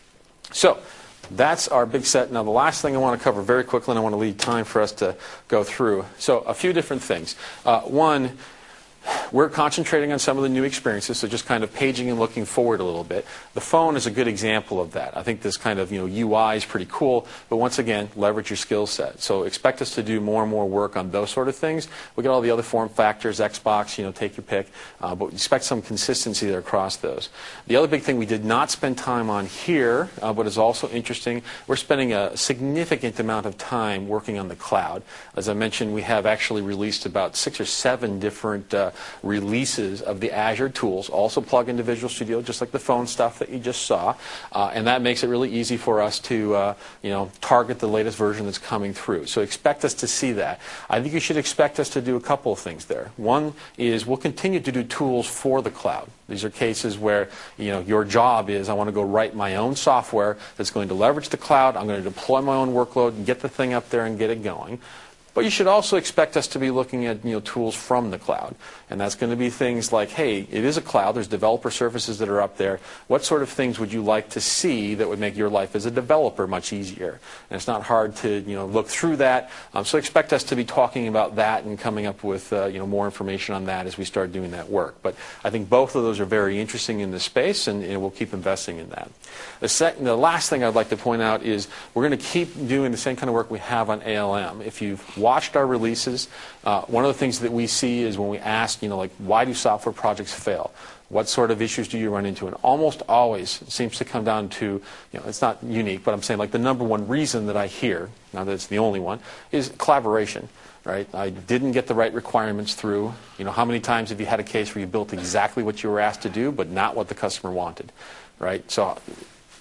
So that's our big set. Now, the last thing I want to cover very quickly, and I want to leave time for us to go through. So a few different things. One, we're concentrating on some of the new experiences, so just kind of paging and looking forward a little bit. The phone is a good example of that. I think this kind of UI is pretty cool, but once again, leverage your skill set. So expect us to do more and more work on those sort of things. We got all the other form factors, Xbox, take your pick, but expect some consistency there across those. The other big thing we did not spend time on here, but is also interesting, we're spending a significant amount of time working on the cloud. As I mentioned, we have actually released about 6 or 7 different releases of the Azure tools, also plug into Visual Studio, just like the phone stuff that you just saw, and that makes it really easy for us to target the latest version that's coming through. So expect us to see that. I think you should expect us to do a couple of things there. One is we'll continue to do tools for the cloud. These are cases where your job is, I want to go write my own software that's going to leverage the cloud. I'm going to deploy my own workload and get the thing up there and get it going. But you should also expect us to be looking at tools from the cloud. And that's going to be things like, hey, it is a cloud. There's developer services that are up there. What sort of things would you like to see that would make your life as a developer much easier? And it's not hard to look through that. So expect us to be talking about that and coming up with more information on that as we start doing that work. But I think both of those are very interesting in this space, and we'll keep investing in that. The last thing I'd like to point out is we're going to keep doing the same kind of work we have on ALM. If you've watched our releases, one of the things that we see is when we ask, why do software projects fail? What sort of issues do you run into? And almost always it seems to come down to, it's not unique, but I'm saying like the number one reason that I hear, now that it's the only one, is collaboration. Right? I didn't get the right requirements through. How many times have you had a case where you built exactly what you were asked to do, but not what the customer wanted? Right? So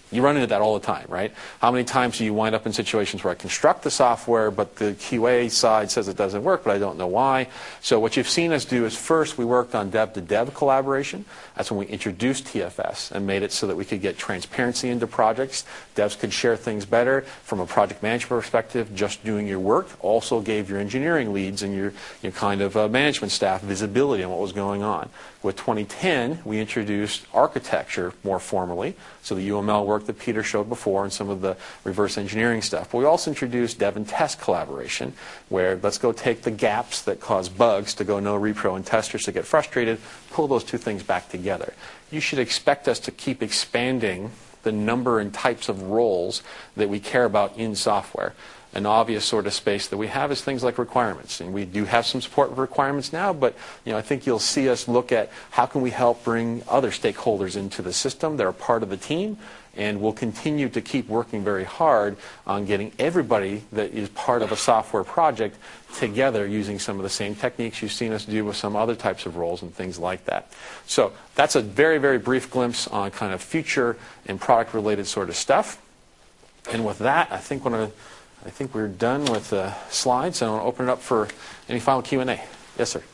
You run into that all the time, right? How many times do you wind up in situations where I construct the software, but the QA side says it doesn't work, but I don't know why? So what you've seen us do is first we worked on dev-to-dev collaboration. That's when we introduced TFS and made it so that we could get transparency into projects. Devs could share things better from a project management perspective. Just doing your work also gave your engineering leads and your kind of management staff visibility on what was going on. With 2010, we introduced architecture more formally, so the UML work that Peter showed before and some of the reverse engineering stuff. But we also introduced dev and test collaboration, where let's go take the gaps that cause bugs to go no repro and testers to get frustrated, pull those two things back together. You should expect us to keep expanding the number and types of roles that we care about in software. An obvious sort of space that we have is things like requirements, and we do have some support for requirements now, but I think you'll see us look at how can we help bring other stakeholders into the system that are part of the team, and we'll continue to keep working very hard on getting everybody that is part of a software project together using some of the same techniques you've seen us do with some other types of roles and things like that. So that's a very, very brief glimpse on kind of future and product related sort of stuff. And with that, I think we're done with the slides, and I want to open it up for any final Q&A. Yes, sir.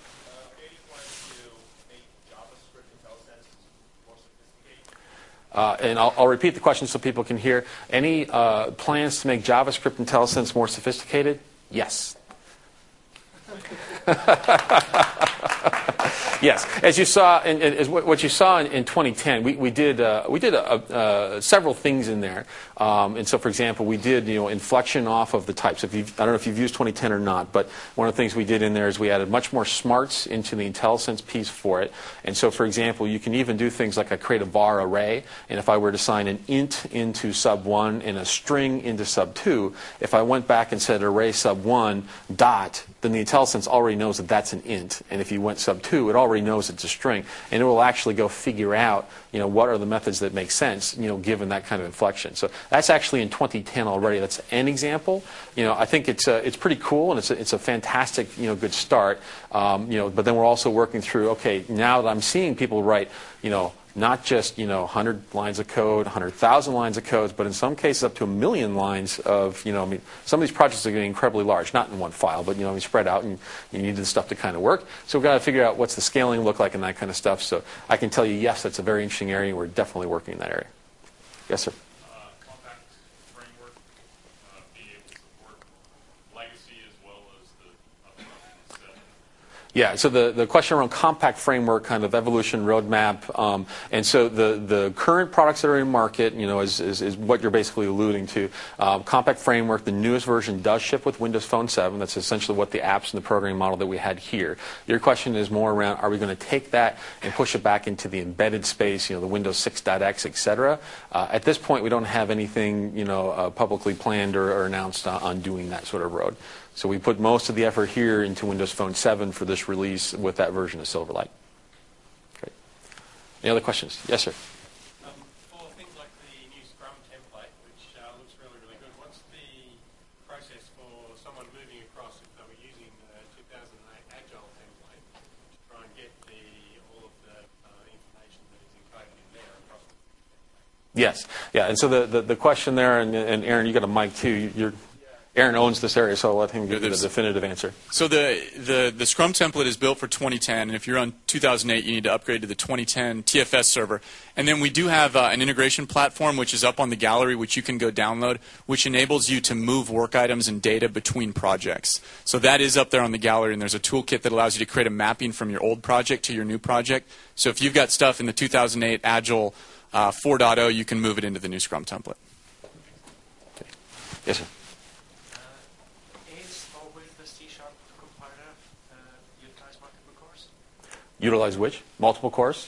And I'll repeat the question so people can hear. Any plans to make JavaScript IntelliSense more sophisticated? Yes. Yes, as you saw, what you saw in 2010, we did several things in there, and so for example, we did inflection off of the types. I don't know if you've used 2010 or not, but one of the things we did in there is we added much more smarts into the IntelliSense piece for it. And so, for example, you can even do things like I create a var array, and if I were to assign an int into sub1 and a string into sub2, if I went back and said array sub1 dot, then the IntelliSense already knows that that's an int, and if you went sub2, it already knows it's a string, and it will actually go figure out what are the methods that make sense given that kind of inflection. So that's actually in 2010 already. That's an example. I think it's pretty cool, and it's a fantastic good start. But then we're also working through, okay, now that I'm seeing people write not just 100 lines of code, 100,000 lines of code, but in some cases up to 1 million lines of some of these projects are getting incredibly large, not in one file, but spread out, and you need this stuff to kind of work. So we've got to figure out what's the scaling look like and that kind of stuff. So I can tell you, yes, that's a very interesting area, and we're definitely working in that area. Yes, sir. Compact framework be able to support legacy as well as the upcoming 7. Yeah, so the question around compact framework, kind of evolution roadmap, and so the current products that are in market, is what you're basically alluding to. Compact framework, the newest version does ship with Windows Phone 7. That's essentially what the apps and the programming model that we had here. Your question is more around, are we going to take that and push it back into the embedded space, the Windows 6.x, etc. At this point, we don't have anything, publicly planned or announced on doing that sort of road. So we put most of the effort here into Windows Phone 7 for this release with that version of Silverlight. Great. Any other questions? Yes, sir. For things like the new Scrum template, which looks really, really good, what's the process for someone moving across if they were using the 2008 Agile template to try and get all of the information that is encoded in there across? Yes. Yeah. And so the question there, and Aaron, you got a mic too. Aaron owns this area, so I'll let him give you the definitive answer. So the Scrum template is built for 2010, and if you're on 2008, you need to upgrade to the 2010 TFS server. And then we do have an integration platform, which is up on the gallery, which you can go download, which enables you to move work items and data between projects. So that is up there on the gallery, and there's a toolkit that allows you to create a mapping from your old project to your new project. So if you've got stuff in the 2008 Agile 4.0, you can move it into the new Scrum template. Okay. Yes, sir. Utilize which? Multiple cores?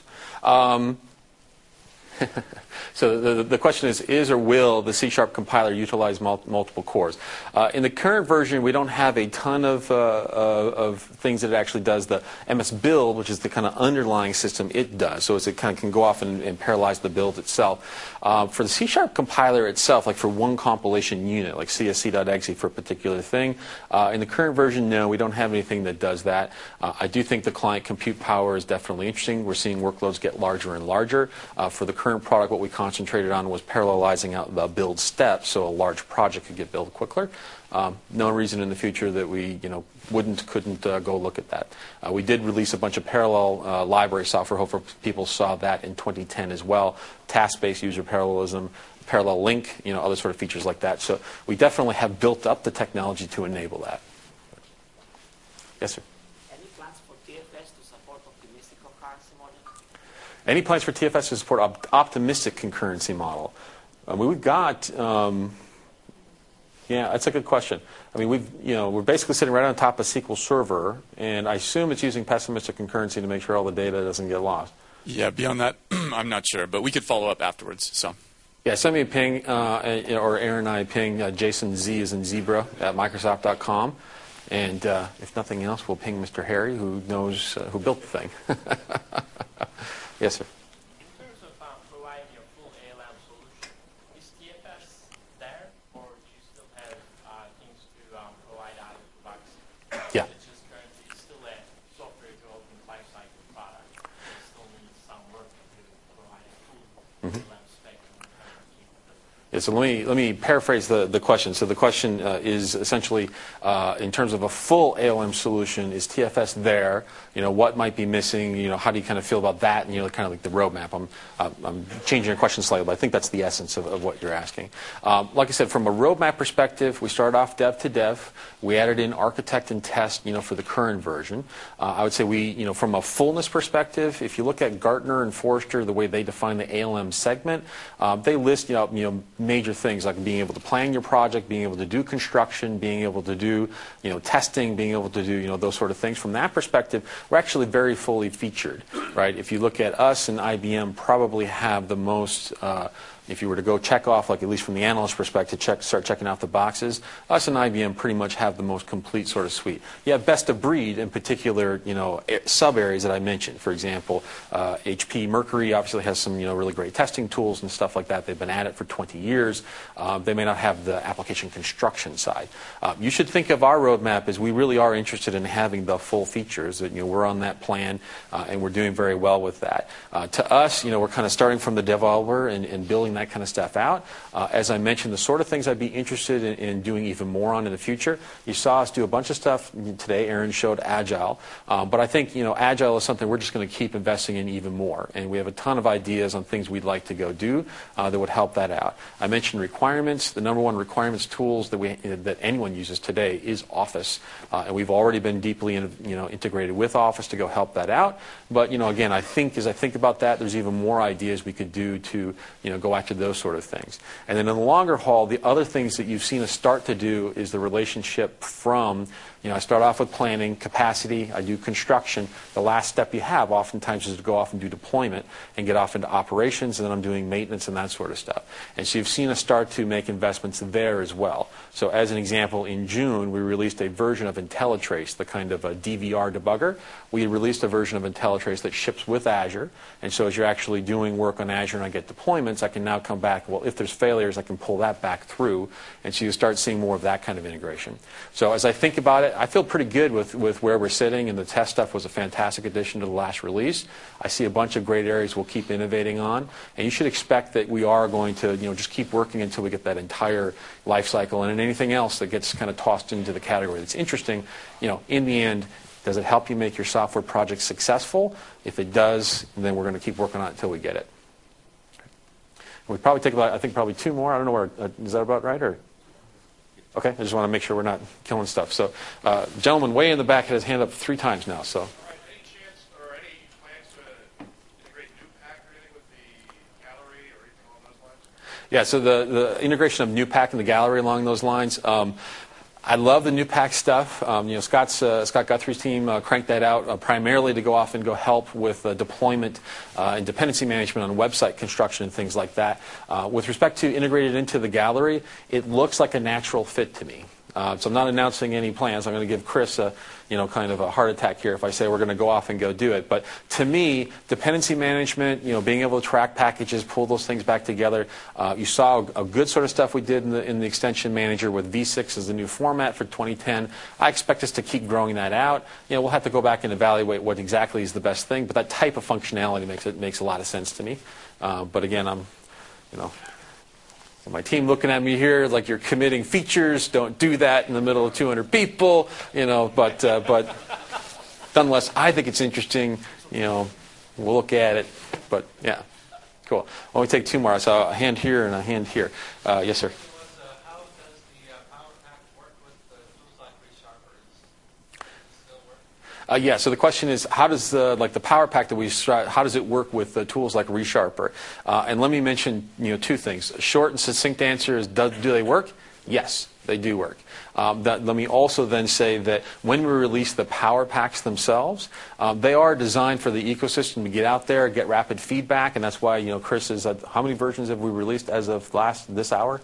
So the question is or will the C# compiler utilize multiple cores? In the current version, we don't have a ton of things that it actually does. The MS build, which is the kind of underlying system, it does. So it kind of can go off and parallelize the build itself. For the C# compiler itself, like for one compilation unit, like CSC.exe for a particular thing, in the current version, no, we don't have anything that does that. I do think the client compute power is definitely interesting. We're seeing workloads get larger and larger. For the current current product, what we concentrated on was parallelizing out the build steps so a large project could get built quicker. No reason in the future that we couldn't go look at that. We did release a bunch of parallel library software. Hopefully people saw that in 2010 as well. Task-based user parallelism, parallel link, other sort of features like that. So we definitely have built up the technology to enable that. Yes, sir. Any plans for TFS to support optimistic concurrency model? Any plans for TFS to support optimistic concurrency model? We've got. Yeah, that's a good question. I mean, we're basically sitting right on top of SQL Server, and I assume it's using pessimistic concurrency to make sure all the data doesn't get lost. Yeah, beyond that, I'm not sure, but we could follow up afterwards. So. Yeah, send me a ping, or Aaron and I ping Jason Z as in zebra at Microsoft.com, and if nothing else, we'll ping Mr. Harry, who knows who built the thing. Yes, sir. Yeah. It's just currently still a software development lifecycle product. It still needs some work to provide a full spec. Yeah, so let me paraphrase the question. So the question is essentially, in terms of a full ALM solution, is TFS there? What might be missing? How do you kind of feel about that? And kind of like the roadmap. I'm changing your question slightly, but I think that's the essence of what you're asking. Like I said, from a roadmap perspective, we started off dev to dev. We added in architect and test, for the current version. I would say from a fullness perspective, if you look at Gartner and Forrester, the way they define the ALM segment, they list major things like being able to plan your project, being able to do construction, being able to do testing, being able to do those sort of things. From that perspective, we're actually very fully featured, right? If you look at us and IBM, probably have the most. If you were to go check off, like at least from the analyst perspective, start checking off the boxes, us and IBM pretty much have the most complete sort of suite. You have best of breed in particular, sub areas that I mentioned. For example, HP Mercury obviously has some really great testing tools and stuff like that. They've been at it for 20 years. They may not have the application construction side. You should think of our roadmap as we really are interested in having the full features. That we're on that plan and we're doing very well with that. To us, we're kind of starting from the developer and building that kind of stuff out. As I mentioned, the sort of things I'd be interested in doing even more on in the future. You saw us do a bunch of stuff today. Aaron showed Agile. But I think, Agile is something we're just going to keep investing in even more. And we have a ton of ideas on things we'd like to go do that would help that out. I mentioned requirements. The number one requirements tools that anyone uses today is Office. And we've already been deeply integrated with Office to go help that out. But, again, I think as I think about that, there's even more ideas we could do to, go after those sort of things. And then in the longer haul, the other things that you've seen us start to do is the relationship from, I start off with planning, capacity, I do construction. The last step you have oftentimes is to go off and do deployment and get off into operations, and then I'm doing maintenance and that sort of stuff. And so you've seen us start to make investments there as well. So as an example, in June, we released a version of IntelliTrace, the kind of a DVR debugger. We released a version of IntelliTrace that ships with Azure. And so as you're actually doing work on Azure and I get deployments, I can now come back, well, if there's failures, I can pull that back through. And so you start seeing more of that kind of integration. So as I think about it, I feel pretty good with where we're sitting, and the test stuff was a fantastic addition to the last release. I see a bunch of great areas we'll keep innovating on, and you should expect that we are going to just keep working until we get that entire life cycle. And anything else that gets kind of tossed into the category that's interesting, in the end, does it help you make your software project successful? If it does, then we're going to keep working on it until we get it. We probably take about, I think, probably two more. I don't know where, is that about right? Or okay, I just want to make sure we're not killing stuff. So, gentleman way in the back had his hand up 3 times now. So. All right, any chance or any plans to integrate NewPack or anything with the gallery or anything along those lines? Yeah, so the integration of NewPack and the gallery along those lines. I love the NewPack stuff. Scott Guthrie's team cranked that out primarily to go off and go help with deployment and dependency management on website construction and things like that. With respect to integrated into the gallery, it looks like a natural fit to me. So I'm not announcing any plans. I'm going to give Chris a, kind of a heart attack here if I say we're going to go off and go do it. But to me, dependency management, being able to track packages, pull those things back together. You saw a good sort of stuff we did in the extension manager with V6 as the new format for 2010. I expect us to keep growing that out. We'll have to go back and evaluate what exactly is the best thing. But that type of functionality makes a lot of sense to me. But again, I'm, my team looking at me here like you're committing features. Don't do that in the middle of 200 people, But nonetheless, I think it's interesting. We'll look at it. But yeah, cool. Well, we take two more. I saw a hand here and a hand here. Yes, sir. How does the Power Pack work with the tools like ReSharper? Does it still work? Yeah. So the question is, how does the Power Pack that how does it work with tools like ReSharper? And let me mention two things. A short and succinct answer is, do they work? Yes, they do work. Let me also then say that when we release the Power Packs themselves, they are designed for the ecosystem to get out there, get rapid feedback, and that's why Chris is. How many versions have we released as of this hour?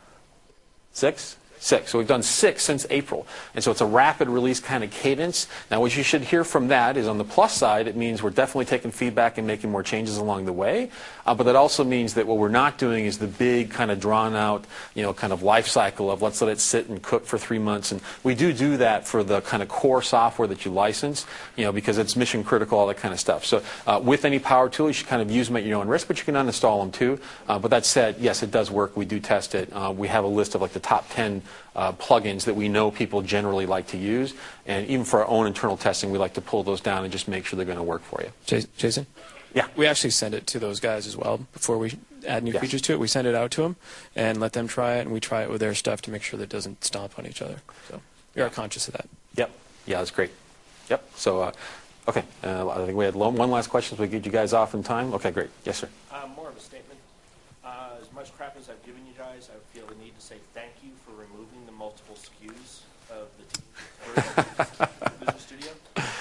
6. So we've done 6 since April. And so it's a rapid release kind of cadence. Now what you should hear from that is on the plus side, it means we're definitely taking feedback and making more changes along the way. But that also means that what we're not doing is the big kind of drawn out, kind of life cycle of let's let it sit and cook for 3 months. And we do that for the kind of core software that you license, because it's mission critical, all that kind of stuff. So with any power tool, you should kind of use them at your own risk, but you can uninstall them too. But that said, yes, it does work. We do test it. We have a list of the top 10 plugins that we know people generally like to use. And even for our own internal testing, we like to pull those down and just make sure they're going to work for you. Jason? Yeah. We actually send it to those guys as well before we add new Yes. features to it. We send it out to them and let them try it, and we try it with their stuff to make sure that it doesn't stomp on each other. So we are conscious of that. Yep. Yeah, that's great. Yep. So, okay. I think we had one last question so we get you guys off in time. Okay, great. Yes, sir. More of a statement. As much crap as I've given you guys, I feel the need to say thank you for removing the multiple SKUs of the Visual Studio.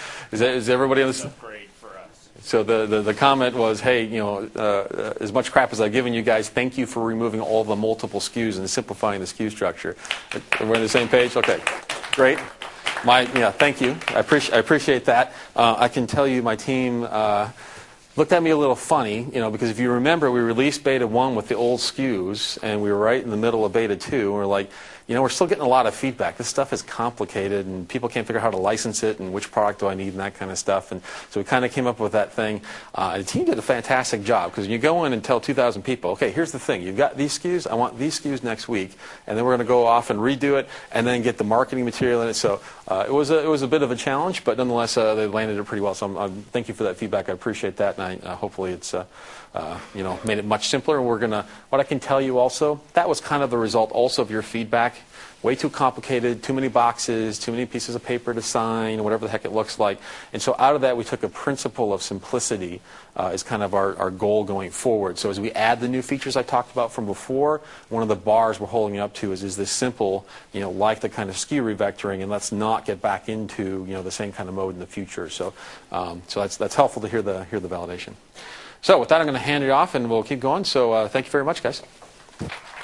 Is everybody on this? Upgrade for us. So the comment was, hey, as much crap as I've given you guys, thank you for removing all the multiple SKUs and simplifying the SKU structure. We're on the same page? Okay, great. Thank you. I appreciate that. I can tell you my team looked at me a little funny, because if you remember, we released Beta 1 with the old SKUs, and we were right in the middle of Beta 2, and we're like, we're still getting a lot of feedback. This stuff is complicated, and people can't figure out how to license it, and which product do I need, and that kind of stuff. And so we kind of came up with that thing. And the team did a fantastic job, because when you go in and tell 2,000 people, okay, here's the thing. You've got these SKUs. I want these SKUs next week, and then we're going to go off and redo it, and then get the marketing material in it. So it was a bit of a challenge, but nonetheless, they landed it pretty well. So thank you for that feedback. I appreciate that, and hopefully it's made it much simpler. And what I can tell you also, that was kind of the result also of your feedback. Way too complicated, too many boxes, too many pieces of paper to sign, whatever the heck it looks like. And so out of that, we took a principle of simplicity as kind of our goal going forward. So as we add the new features I talked about from before, one of the bars we're holding up to is this simple, like the kind of SKU revectoring, and let's not get back into the same kind of mode in the future. So that's helpful to hear the validation. So with that, I'm going to hand it off, and we'll keep going. So thank you very much, guys.